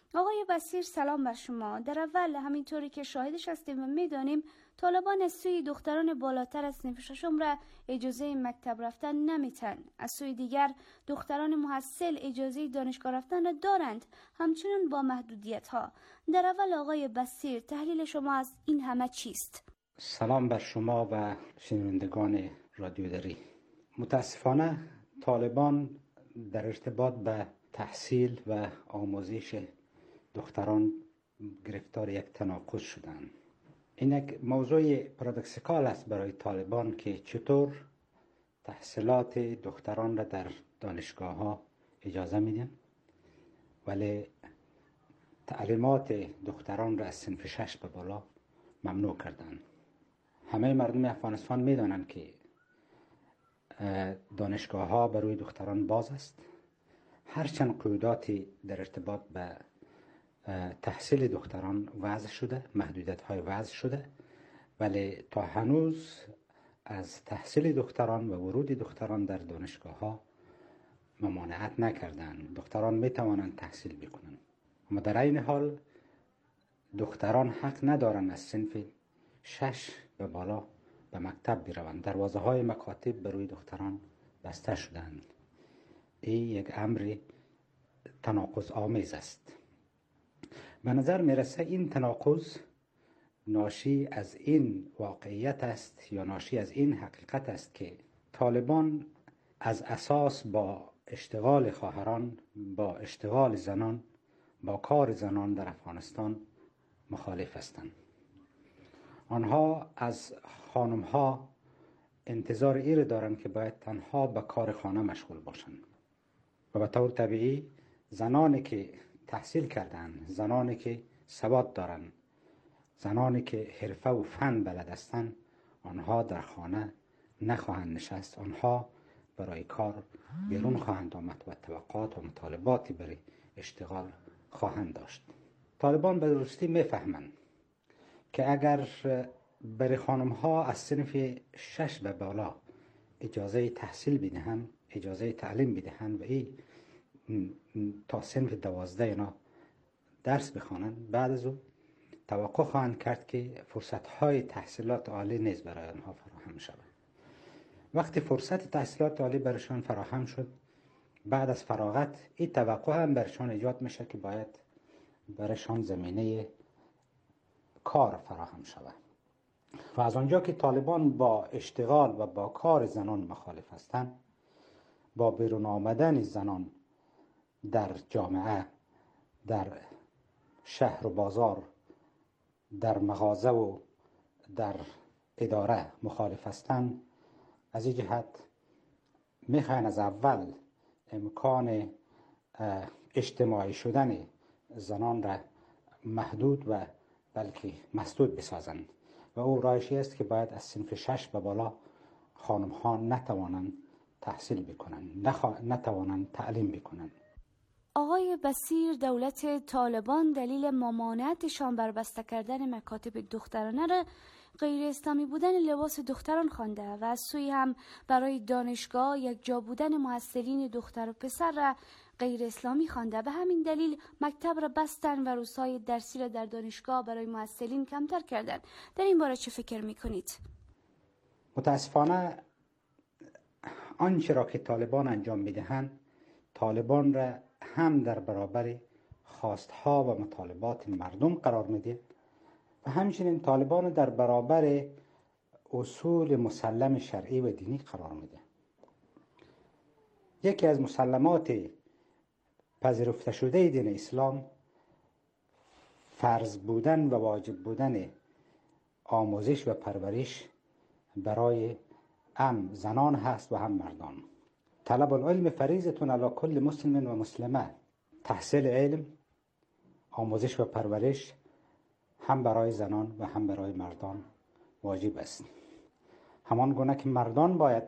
Speaker 7: آقای بصیر سلام بر شما. در اول همینطوری که شاهدش هستیم و میدانیم طالبان از سوی دختران بالاتر از صنف ششم را اجازه مکتب رفتن نمیتن. از سوی دیگر دختران محصل اجازه دانشگاه رفتن را دارند، همچنان با محدودیت ها. در اول آقای بصیر تحلیل شما از این همه چیست؟
Speaker 15: سلام بر شما و شنوندگان رادیو دری. متاسفانه طالبان در ارتباط به تحصیل و آموزش دختران گرفتار یک تناقض شدند. این یک موضوع پارادوکسیکال است برای طالبان که چطور تحصیلات دختران را در دانشگاه ها اجازه میدن ولی تعلیمات دختران را از صنف 6 به بالا ممنوع کردن. همه مردم افغانستان میدانند که دانشگاه ها برای دختران باز است. هرچند قیوداتی در ارتباط به تحصیل دختران وضع شده، محدودیت های وضع شده، ولی تا هنوز از تحصیل دختران و ورود دختران در دانشگاه ها ممانعت نکردند. دختران می توانند تحصیل بکنند، اما در این حال دختران حق ندارند از صنف 6 به بالا به مکتب بروند. دروازه های مکاتب برای دختران بسته شدند. این یک امر تناقض آمیز است. به نظر میرسه این تناقض ناشی از این واقعیت است یا ناشی از این حقیقت است که طالبان از اساس با اشتغال خواهران، با اشتغال زنان، با کار زنان در افغانستان مخالف هستند. آنها از خانمها انتظار این دارند که باید تنها به کار خانه مشغول باشند و به طور طبیعی زنانی که تحصیل کردند، زنانی که سواد دارند، زنانی که حرفه و فن بلد هستند، آنها در خانه نخواهند نشست. آنها برای کار بیرون خواهند آمد و توقعات و مطالباتی برای اشتغال خواهند داشت. طالبان به درستی میفهمند که اگر برای خانمها از صنف 6 به بالا اجازه تحصیل بدهند، اجازه تعلیم بدهند و این تا صنف 12 اینا درس بخوانند، بعد از او توقع خواهند کرد که فرصت‌های تحصیلات عالی نیز برای آنها فراهم شود. وقتی فرصت تحصیلات عالی برشان فراهم شد، بعد از فراغت این توقع هم برشان ایجاد میشه که باید برشان زمینه کار فراهم شود. و از آنجا که طالبان با اشتغال و با کار زنان مخالف هستند، با بیرون آمدن زنان در جامعه، در شهر و بازار، در مغازه و در اداره مخالف هستند، از این جهت میخواین از اول امکان اجتماعی شدن زنان را محدود و بلکه مسدود بسازند و او رایشی است که باید از صنف 6 به بالا خانم ها نتوانند تحصیل بکنند، نتوانند تعلیم بکنند.
Speaker 7: آقای بصیر، دولت طالبان دلیل ممانعتشان بر بسته کردن مکاتب دخترانه را غیر اسلامی بودن لباس دختران خوانده و از سوی هم برای دانشگاه یک جا بودن محصلین دختر و پسر را غیر اسلامی خوانده. به همین دلیل مکتب را بستن و روزهای درسی را در دانشگاه برای محصلین کمتر کردن. در این باره چه فکر میکنید؟
Speaker 15: متاسفانه آنچه را که طالبان انجام میدهند، طالبان را هم در برابر خواستها و مطالبات مردم قرار میده و همچنین طالبان در برابر اصول مسلم شرعی و دینی قرار میده. یکی از مسلمات پذیرفته شده دین اسلام فرض بودن و واجب بودن آموزش و پرورش برای هم زنان هست و هم مردان. طلب العلم فریضة علی کل مسلم و مسلمه. تحصیل علم، آموزش و پرورش هم برای زنان و هم برای مردان واجب است. همان گونه که مردان باید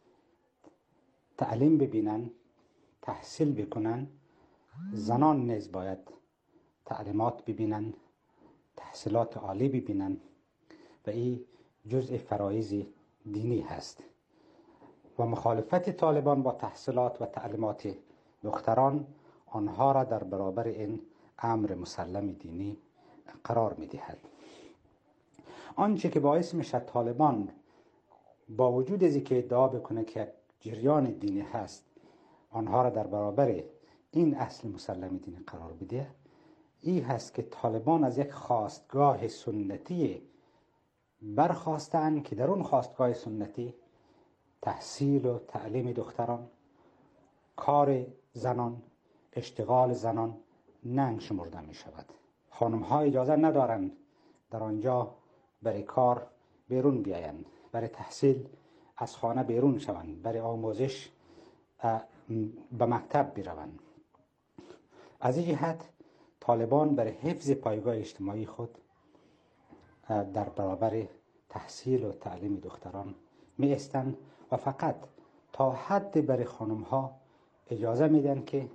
Speaker 15: تعلیم ببینن، تحصیل بکنن، زنان نیز باید تعلیمات ببینن، تحصیلات عالی ببینن و این جزء فرایض دینی هست. و مخالفت طالبان با تحصیلات و تعلیمات دختران آنها را در برابر این امر مسلم دینی قرار می‌دهد. آنچه که باعث میشه طالبان با وجود از اینکه ادعا بکنه که جریان دینی هست آنها را در برابر این اصل مسلم دینی قرار بده، این هست که طالبان از یک خواستگاه سنتی برخواستند که در اون خواستگاه سنتی تحصیل و تعلیم دختران، کار زنان، اشتغال زنان ننگ شمرده می شود. خانم ها اجازه ندارند در آنجا برای کار بیرون بیایند، برای تحصیل از خانه بیرون شوند، برای آموزش به مکتب بروند. از این جهت طالبان برای حفظ پایگاه اجتماعی خود در برابر تحصیل و تعلیم دختران می ایستند و فقط تا حد برای خانم ها اجازه میدن که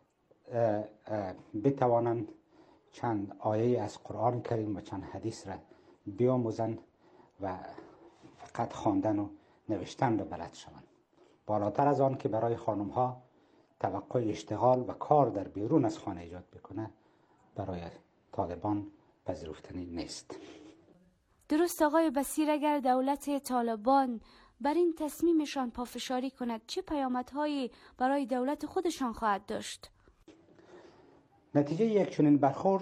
Speaker 15: بتوانند چند آیه از قرآن کریم و چند حدیث را بیاموزند و فقط خواندن و نوشتن را بلد شوند. بالاتر از آن که برای خانم ها توقع اشتغال و کار در بیرون از خانه ایجاد بکنه برای طالبان پذیرفتنی نیست.
Speaker 7: درست آقای بصیر، اگر دولت طالبان بر این تصمیمشان پافشاری کند چه پیامدهایی برای دولت خودشان خواهد داشت؟
Speaker 15: نتیجه یک چنین برخورد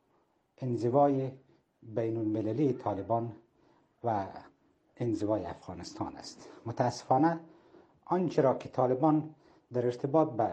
Speaker 15: انزوای بین المللی طالبان و انزوای افغانستان است. متاسفانه آنچه را که طالبان در ارتباط به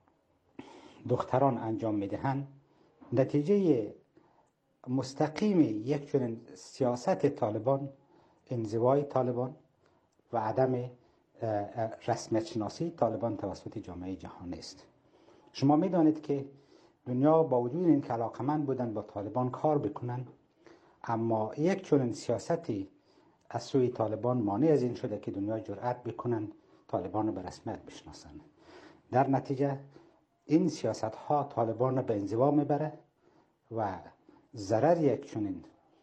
Speaker 15: دختران انجام میدهند نتیجه مستقیم یک چنین سیاست طالبان، انزوای طالبان و عدم رسمیت شناسی طالبان توسط جامعه جهانی است. شما میدانید که دنیا با وجود این که علاقمند بودن با طالبان کار بکنن، اما یک چنین سیاستی از سوی طالبان مانع از این شده که دنیا جرأت بکنن طالبان رو به رسمیت بشناسن. در نتیجه این سیاست ها طالبان رو به انزوا میبره و ضرر یک چنین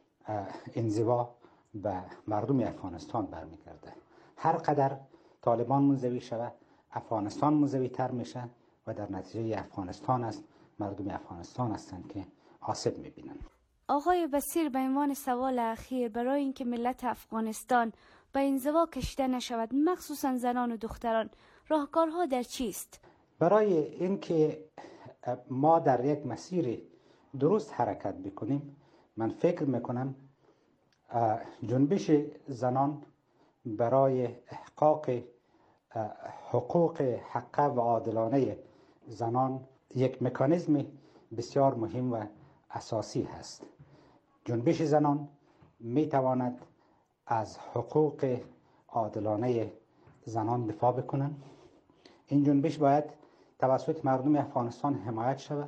Speaker 15: انزوا به مردم افغانستان برمیگرده. هر قدر طالبان منزوی شود افغانستان منزوی تر میشه و در نتیجه افغانستان است، مردم افغانستان هستند که آسیب میبینن.
Speaker 7: آقای بصیر، به عنوان سوال اخیر، برای اینکه ملت افغانستان به انزوا کشیده نشود مخصوصا زنان و دختران، راهکارها در چیست؟
Speaker 15: برای اینکه ما در یک مسیر درست حرکت بکنیم من فکر میکنم جنبش زنان برای احقاق حقوق حقه و عادلانه زنان یک مکانیزم بسیار مهم و اساسی هست. جنبش زنان می تواند از حقوق عادلانه زنان دفاع بکنند. این جنبش باید توسط مردم افغانستان حمایت شود.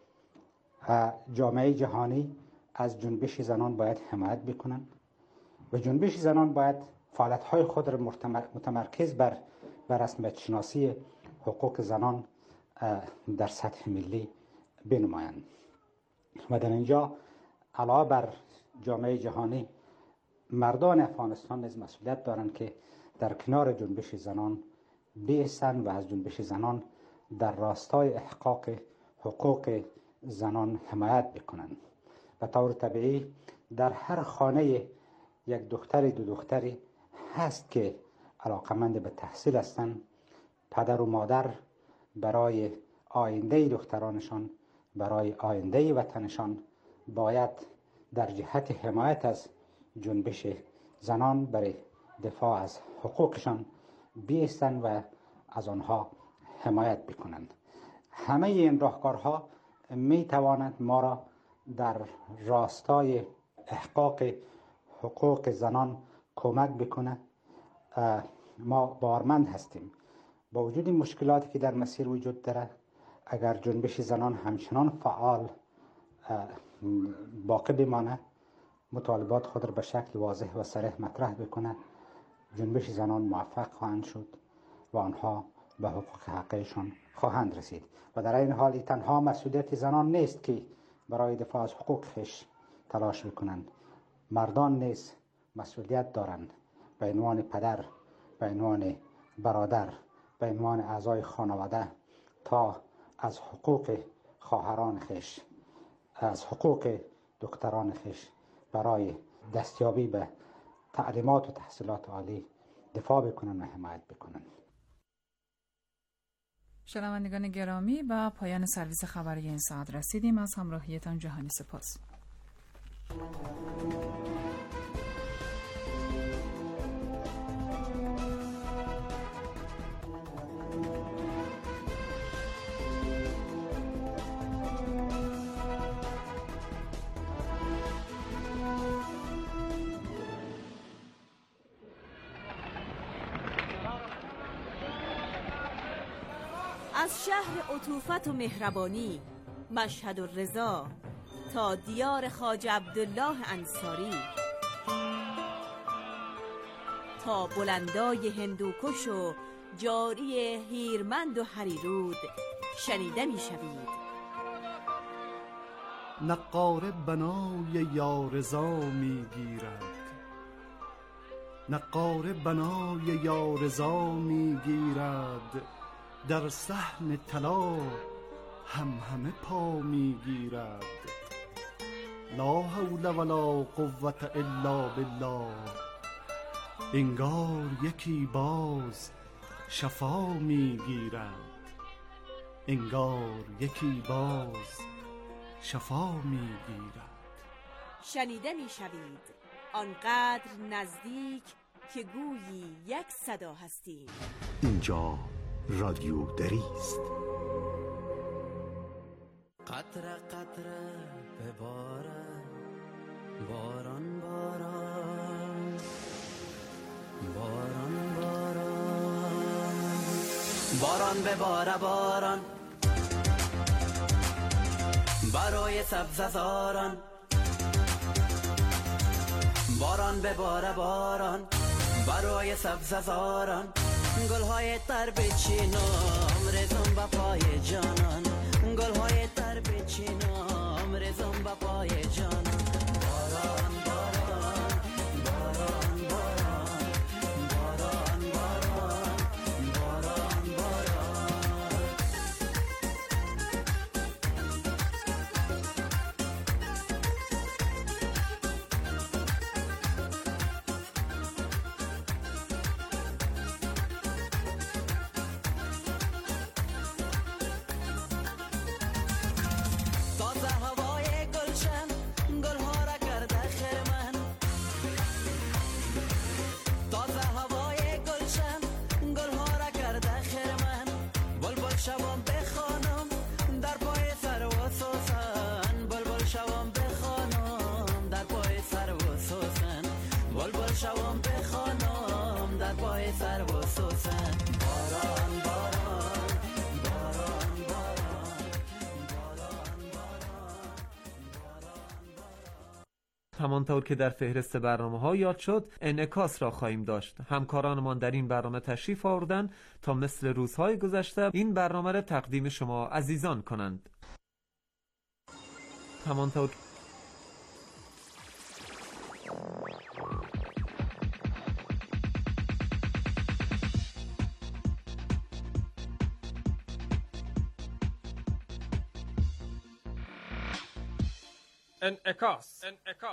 Speaker 15: جامعه جهانی از جنبش زنان باید حمایت بکنند و جنبش زنان باید فعالیت‌های خود را متمرکز بر رسمیت شناسی حقوق زنان در سطح ملی بنمایند. و در اینجا علاوه بر جامعه جهانی مردان افغانستان نیز مسئولیت دارند که در کنار جنبش زنان بایستند و از جنبش زنان در راستای احقاق حقوق زنان حمایت بکنند. به طور طبیعی در هر خانه یک دختری دو دختری هست که علاقمند به تحصیل هستند. پدر و مادر برای آینده دخترانشان، برای آینده وطنشان باید در جهت حمایت از جنبش زنان برای دفاع از حقوقشان بایستند و از آنها حمایت بکنند. همه این راهکارها می تواند ما را در راستای احقاق حقوق زنان کمک بکنه. ما باورمند هستیم با وجود مشکلاتی که در مسیر وجود داره، اگر جنبش زنان همچنان فعال باقی بمانه، مطالبات خود را به شکل واضح و صریح مطرح بکنه، جنبش زنان موفق خواهند شد و آنها به حقوق حقیقشان خواهند رسید. و در این حال تنها مسئولیت زنان نیست که برای دفاع از حقوق خیش تلاش بکنند، مردان نیز مسئولیت دارند به عنوان پدر، به عنوان برادر، به عنوان اعضای خانواده تا از حقوق خواهران خیش از حقوق دکتران خیش برای دستیابی به تعلیمات و تحصیلات عالی دفاع بکنن و حمایت بکنن.
Speaker 5: شنوندگان گرامی، به پایان سرویس خبری این ساعت رسیدیم. از همراهیتان جهانی سپاس.
Speaker 16: از شهر عطوفت و مهربانی مشهد الرضا تا دیار خواجه عبدالله انصاری، تا بلندای هندوکش و جاری هیرمند و هریرود شنیده می شوید.
Speaker 17: نقاره بنای یارضا می گیرد، نقاره بنای یارضا می گیرد، در صحن طلا همه پا می گیرد. لا حول ولا قوة الا بالله، انگار یکی باز شفا می گیرد، انگار یکی باز شفا می گیرد.
Speaker 16: شنیده می شوید آنقدر نزدیک که گویی یک صدا هستیم.
Speaker 17: اینجا رادیو دری است.
Speaker 1: قطره قطره بباره باران باران، باران باران، باران بباره باران، برای سبززاران. باران بباره باران، برای سبززاران. گلهای تر بچینم ریزم با پای جانان، گلهای تر بچینم ریزم با پای جانان. باران باران باران باران، باران باران باران باران. شوام به خانم در پای سر و سوسن. باران باران باران باران.
Speaker 4: همانطور که در فهرست برنامه‌ها یاد شد، انعکاس را خواهیم داشت. همکارانمان در این برنامه تشریف آوردند تا مثل روزهای گذشته این برنامه را تقدیم شما عزیزان کنند. همانطور
Speaker 18: انعکاس.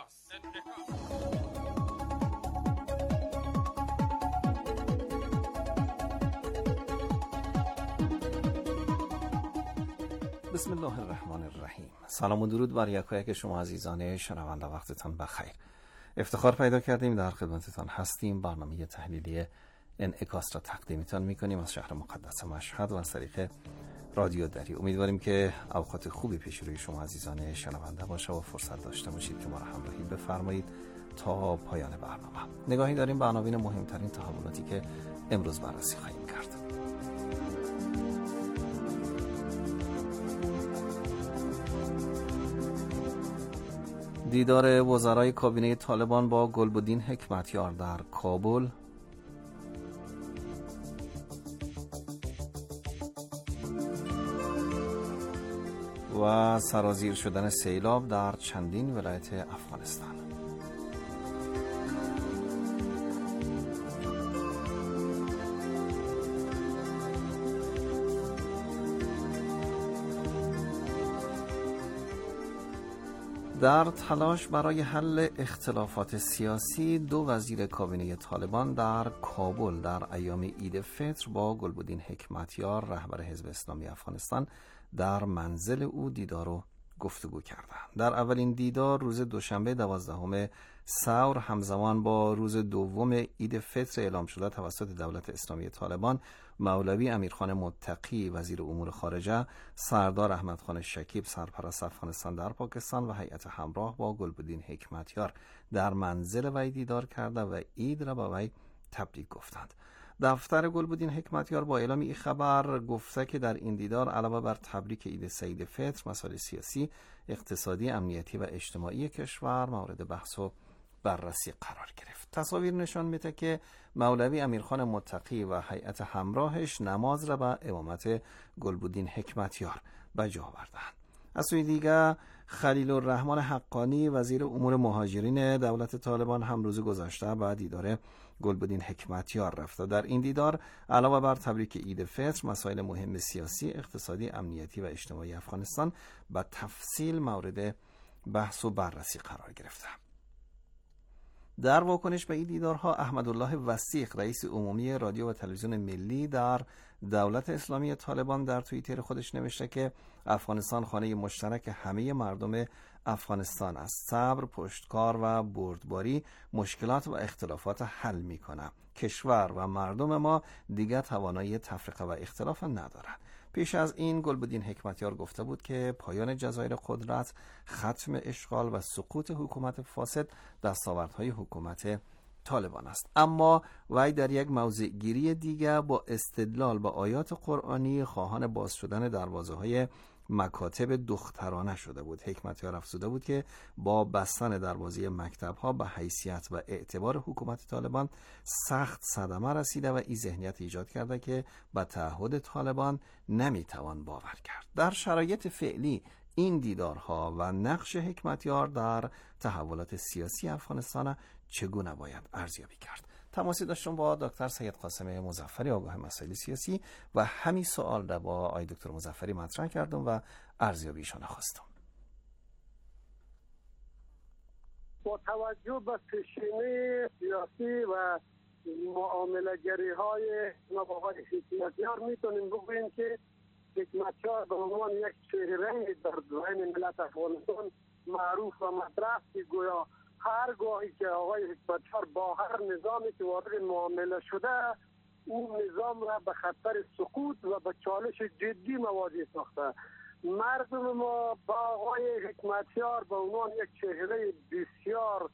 Speaker 19: بسم الله الرحمن الرحیم. سلام و درود بر یکایک شما عزیزان شنونده، وقتتان بخیر. افتخار پیدا کردیم در خدمتتان هستیم. برنامه تحلیلی انعکاس را تقدیمتان میکنیم از شهر مقدس مشهد و از طریق رادیو دری. امیدواریم که اوقات خوبی پیش روی شما عزیزان شنونده باشه و فرصت داشته باشید که ما را همراهی بفرمایید تا پایان برنامه. نگاهی داریم به عناوین مهمترین تحولاتی که امروز بررسی خواهیم کرد. دیدار وزرای کابینه طالبان با گلبدین حکمتیار در کابل، و سرازیر شدن سیلاب در چندین ولایت افغانستان. در تلاش برای حل اختلافات سیاسی، 2 وزیر کابینه طالبان در کابل در ایام عید فطر با گلبدین حکمتیار رهبر حزب اسلامی افغانستان در منزل او دیدار و گفتگو کردند. در اولین دیدار روز دوشنبه 12 ثور همزمان با روز دوم عید فطر اعلام شده توسط دولت اسلامی طالبان، مولوی امیرخان متقی وزیر امور خارجه، سردار احمدخان شکیب سرپرست افغانستان در پاکستان و هیئت همراه با گلبدین حکمتیار در منزل وی دیدار کرده و عید را به وی تبریک گفتند. دفتر گلبدین حکمتیار با اعلام این خبر گفته که در این دیدار علاوه بر تبریک عید سعید فطر، مسائل سیاسی، اقتصادی، امنیتی و اجتماعی کشور مورد بحث و بررسی قرار گرفت. تصاویر نشان میده که مولوی امیرخان متقی و هیئت همراهش نماز را به امامت گلبدین حکمتیار به جا آوردند. از سوی دیگر خلیل الرحمن حقانی وزیر امور مهاجرین دولت طالبان هم روز گذشته به دیدار گلبدین حکمتیار رفت و در این دیدار علاوه بر تبریک عید فطر، مسائل مهم سیاسی، اقتصادی، امنیتی و اجتماعی افغانستان به تفصیل مورد بحث و بررسی قرار گرفته. در واکنش به این دیدارها احمدالله وثیق رئیس عمومی رادیو و تلویزیون ملی در دولت اسلامی طالبان در توییتر خودش نوشته که افغانستان خانه مشترک همه مردم افغانستان است. صبر، پشتکار و بردباری مشکلات و اختلافات حل می‌کنه. کشور و مردم ما دیگر توانایی تفرقه و اختلاف ندارند. پیش از این گلبدین حکمتیار گفته بود که پایان جزایر قدرت، ختم اشغال و سقوط حکومت فاسد دستاوردهای حکومت طالبان است. اما وی در یک موضع گیری دیگر با استدلال با آیات قرآنی خواهان باز شدن دروازه‌های مکاتب دخترانه شده بود. حکمتیار افزوده بود که با بستن دروازه مکتب‌ها به حیثیت و اعتبار حکومت طالبان سخت صدمه رسیده و این ذهنیت ایجاد کرده که به تعهد طالبان نمیتوان باور کرد. در شرایط فعلی این دیدارها و نقش حکمتیار در تحولات سیاسی افغانستان چگونه باید ارزیابی کرد؟ تماسی داشتم با دکتر سید قاسم مظفری آگاه مسائل سیاسی و همین سوال را با آقای دکتر مظفری مطرح کردم و ارزیابیشان خواستم.
Speaker 18: با توجه به پیشینه سیاسی و معامله‌گری های آقای حکمتیار میتونیم بگوییم که حکمتیار به عنوان یک چهره در ذهن ملت افغانستان معروف و مطرح که گویا هر گاهی که آقای حکمتیار با هر نظامی که وارد معامله شده اون نظام را به خطر سقوط و به چالش جدی مواجه ساخته. مردم ما با آقای حکمتیار به عنوان یک چهره بسیار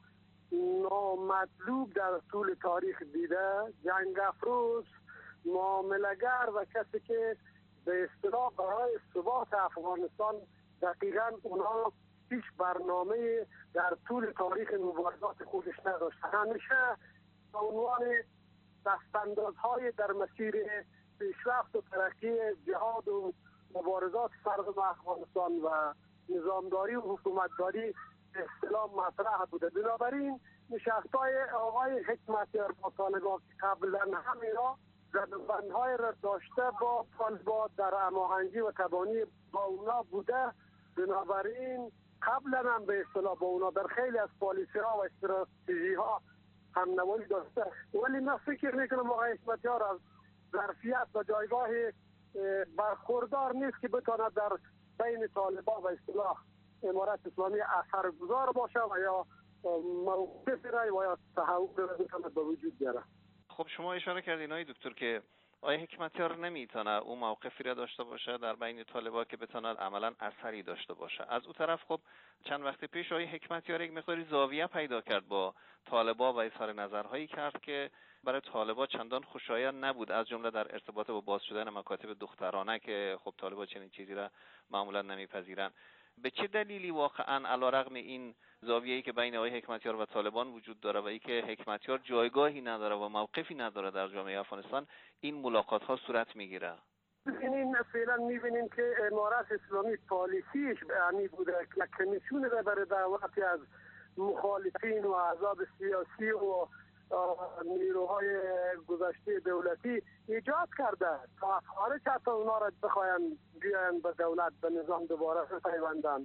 Speaker 18: نامطلوب در طول تاریخ دیده، جنگ افروز، معامله‌گر و کسی که به اصطلاح برای ثبات افغانستان دقیقاً اونا هیچ برنامه در طول تاریخ مبارزات خودش نداشته. همیشه به عنوان دستاندازهای در مسیر پیشرفت و ترقی جهاد و مبارزات مردم افغانستان و نظامداری و حکومتداری به اصطلاح مطرح بوده. بنابراین نشست‌های آقای حکمتیار با طالبان که قبلا هم اینا زدبندهای را داشته با طالبان در هماهنگی و تبانی با اونا بوده، بنابراین قبلا هم به اصطلاح با اونا در خیلی از پالیسی ها و استراتژی ها هم نوایی داشته. ولی من فکر میکنم آقای حکمتیار از ظرفیت و جایگاه برخوردار نیست که بتواند در بین طالبان و اصطلاح امارت اسلامی اثرگذار باشه و یا موقف رای و یا تحول را بتواند به وجود بیاره.
Speaker 20: خب شما اشاره کردین آقای دکتر که آقای حکمتیار نمیتونه اون موقفی را داشته باشه در بین طالبان که بتواند عملا اثری داشته باشه. از اون طرف خب چند وقت پیش آقای حکمتیار یک مقداری زاویه پیدا کرد با طالبان و اظهار نظرهایی کرد که برای طالبان چندان خوشایند نبود، از جمله در ارتباط با باز شدن مکاتب دخترانه که خب طالبان چنین چیزی را معمولا نمیپذیرند. به چه دلیلی واقعا علیرغم این زاویه‌ای که بین آقای حکمتیار و طالبان وجود داره و اینکه حکمتیار جایگاهی نداره و موقفی نداره در جامعه افغانستان، این ملاقات‌ها صورت میگیره؟
Speaker 18: این فعلا می‌بینیم که امارت اسلامی پالیسیش به همین بوده که کمیسیون را برای دعوت از مخالفین و احزاب سیاسی و نیروهای گذشته دولتی ایجاد کرده تا خارج حتی اونا را بخواین بیاین به دولت به نظام دوباره پیوندن.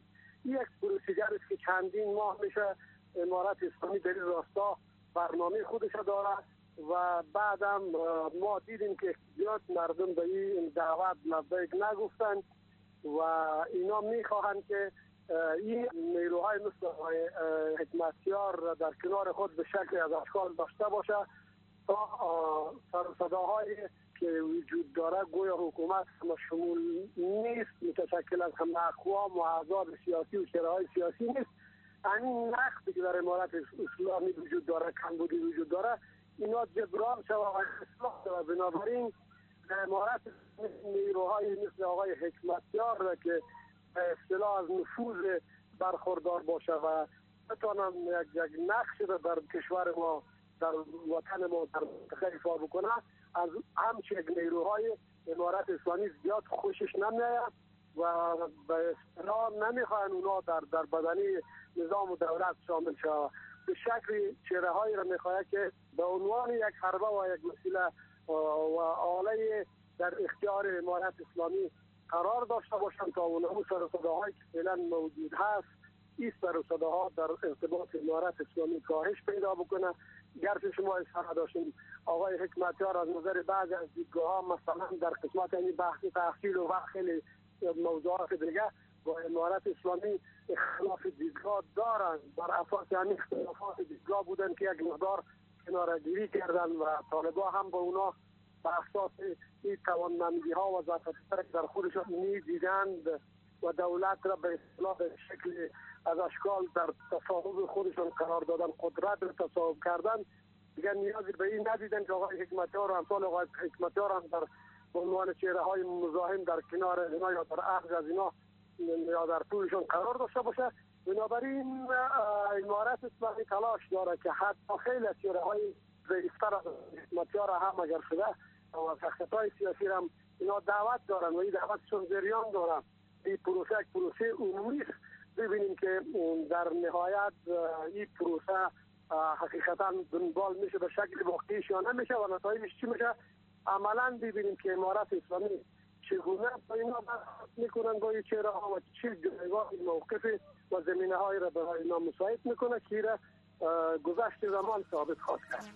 Speaker 18: یک پروسیجر است که چندین ماه میشه امارت اسلامی در این راستا برنامه خودش داره و بعدم ما دیدیم که زیاد مردم به این دعوت لبیک نگفتن و اینا میخواهند که این نیروهای مثل حکمتیار در کنار خود به شکل از اشکال داشته باشه تا سر و صداهایی که وجود داره گویا حکومت شمول نیست، متشکل از هم اقوام و احزاب سیاسی و چهره‌های سیاسی نیست. این نقصی که در امارت اسلامی وجود داره، کمبودی وجود داره، اینا جبران شود و اصلاح شود. بنابراین امارت نیروهای مثل آقای حکمتیار که به اصطلاح از نفوذ برخوردار باشه و بتونن یک نقش رو در کشور ما، در وطن ما، در منطقه ایفا بکنه، از همچین نیروهای امارت اسلامی زیاد خوشش نمیاد و به اصطلاح نمیخواین اونا در بدنی نظام و دولت شامل شود. به شکل چهره هایی را میخواهد که به عنوان یک حربه و یک وسیله و آله در اختیار امارت اسلامی قرار داشته باشند تا اون سر و صداهایی که فعلا موجود هست، این سر و صداها در ارتباط امارت اسلامی کاهش پیدا بکنه. گرچه شما اشاره داشتیم آقای حکمتیار از نظر بعضی از دیدگاه ها مثلا در قسمت این بحث تحصیل و خیلی موضوعات دیگه با امارت اسلامی اختلاف دیدگاه دارن، بر اساس همین اختلافات دیدگاه بودن که یک مقدار کناره‌گیری کردن و طالبان هم با اونا بر اساس این توانمندی ها و ظرفیت در خودشون می‌دیدند و دولت را به اصطلاح به شکل از اشکال در تصاحب خودشون قرار دادن، قدرت را تصاحب کردن. دیگه نیازی به این ندیدن که آقای حکمتیار و امثال آقای حکمتیار هم در عنوان چهره های مزاحم در کنار اینا یا در عرض از اینا یا در طولشون قرار داشته باشه. بنابراین امارت اسلامی تلاش داره که حتی خیلی از چهره های ضعیفتر از حکمتیار هم اگر شده و شخصیت‌های سیاسی هم اینا دعوت دارن و این دعوتشون جریان دارن. این پروسه عمومی است. ببینیم که در نهایت این پروسه حقیقتا دنبال میشه به شکل واقعیش یا نمیشه و نتایجش چی میشه. عملا ببینیم که امارت اسلامی چگونه با اینا برخورد میکنن با این چهره ها و چه جایگاه موقف و زمینه هایی را برای اینا مساعد میکنه که را گذشت زمان ثابت خواهد کرد.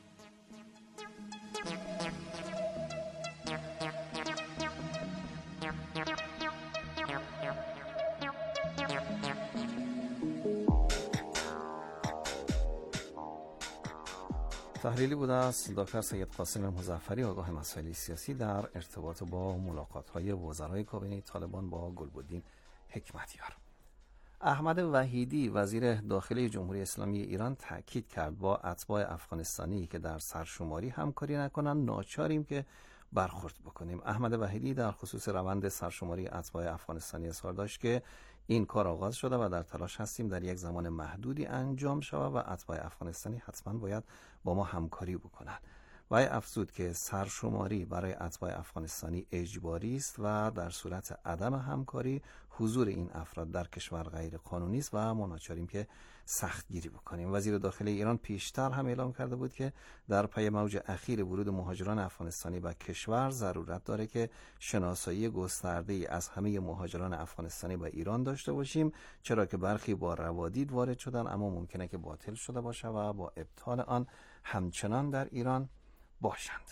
Speaker 19: تحلیلی بود از دکتر سید قاسم مظفری، آگاه مسائل سیاسی، در ارتباط با ملاقات‌های وزرای کابینه طالبان با گلبدین حکمتیار. احمد وحیدی وزیر داخلی جمهوری اسلامی ایران تاکید کرد با اتباع افغانستانی که در سرشماری همکاری نکنند ناچاریم که برخورد بکنیم. احمد وحیدی در خصوص روند سرشماری اتباع افغانستانی اظهار داشت که این کار آغاز شده و در تلاش هستیم در یک زمان محدودی انجام شود و اتباع افغانستانی حتما باید با ما همکاری بکنند. وی افزود که سرشماری برای اتباع افغانستانی اجباری است و در صورت عدم همکاری حضور این افراد در کشور غیر قانونی است و ما ناچاریم که سختگیری بکنیم. وزیر داخلی ایران پیشتر هم اعلام کرده بود که در پی موج اخیر ورود مهاجران افغانستانی به کشور ضرورت داره که شناسایی گسترده‌ای از همه مهاجران افغانستانی به ایران داشته باشیم، چرا که برخی با روادید وارد شدن اما ممکنه که باطل شده باشه و با ابطال آن همچنان در ایران باشند.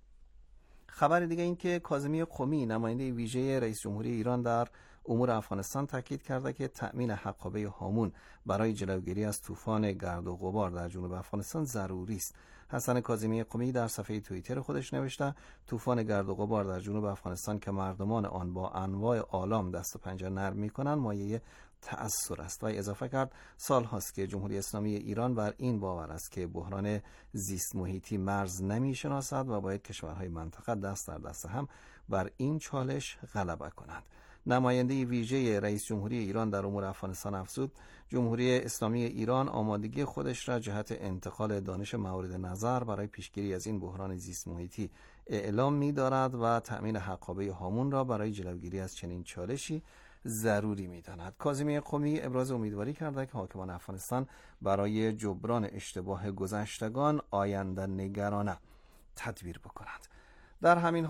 Speaker 19: خبر دیگه این که کاظمی قمی نماینده ویژه رئیس جمهوری ایران در امور افغانستان تاکید کرده که تأمین حقابه هامون برای جلوگیری از طوفان گرد و غبار در جنوب افغانستان ضروری است. حسن کاظمی قمی در صفحه توییتر خودش نوشته طوفان گرد و غبار در جنوب افغانستان که مردمان آن با انواع آلام دست و پنجه نرم می‌کنند مایه تأثیر است. و اضافه کرد سال هاست که جمهوری اسلامی ایران بر این باور است که بحران زیست محیطی مرز نمی‌شناسد و باید کشورهای منطقه دست در دست هم بر این چالش غلبه کنند. نماینده ویژه رئیس جمهوری ایران در امور افغانستان افزود جمهوری اسلامی ایران آمادگی خودش را جهت انتقال دانش مورد نظر برای پیشگیری از این بحران زیست محیطی اعلام می‌دارد و تأمین حقابه هامون را برای جلوگیری از چنین چالشی ضروری می‌داند. کاظمی قمی ابراز امیدواری کرده که حاکمان افغانستان برای جبران اشتباه گذشتگان آینده نگرانه تدبیر بکنند. در همین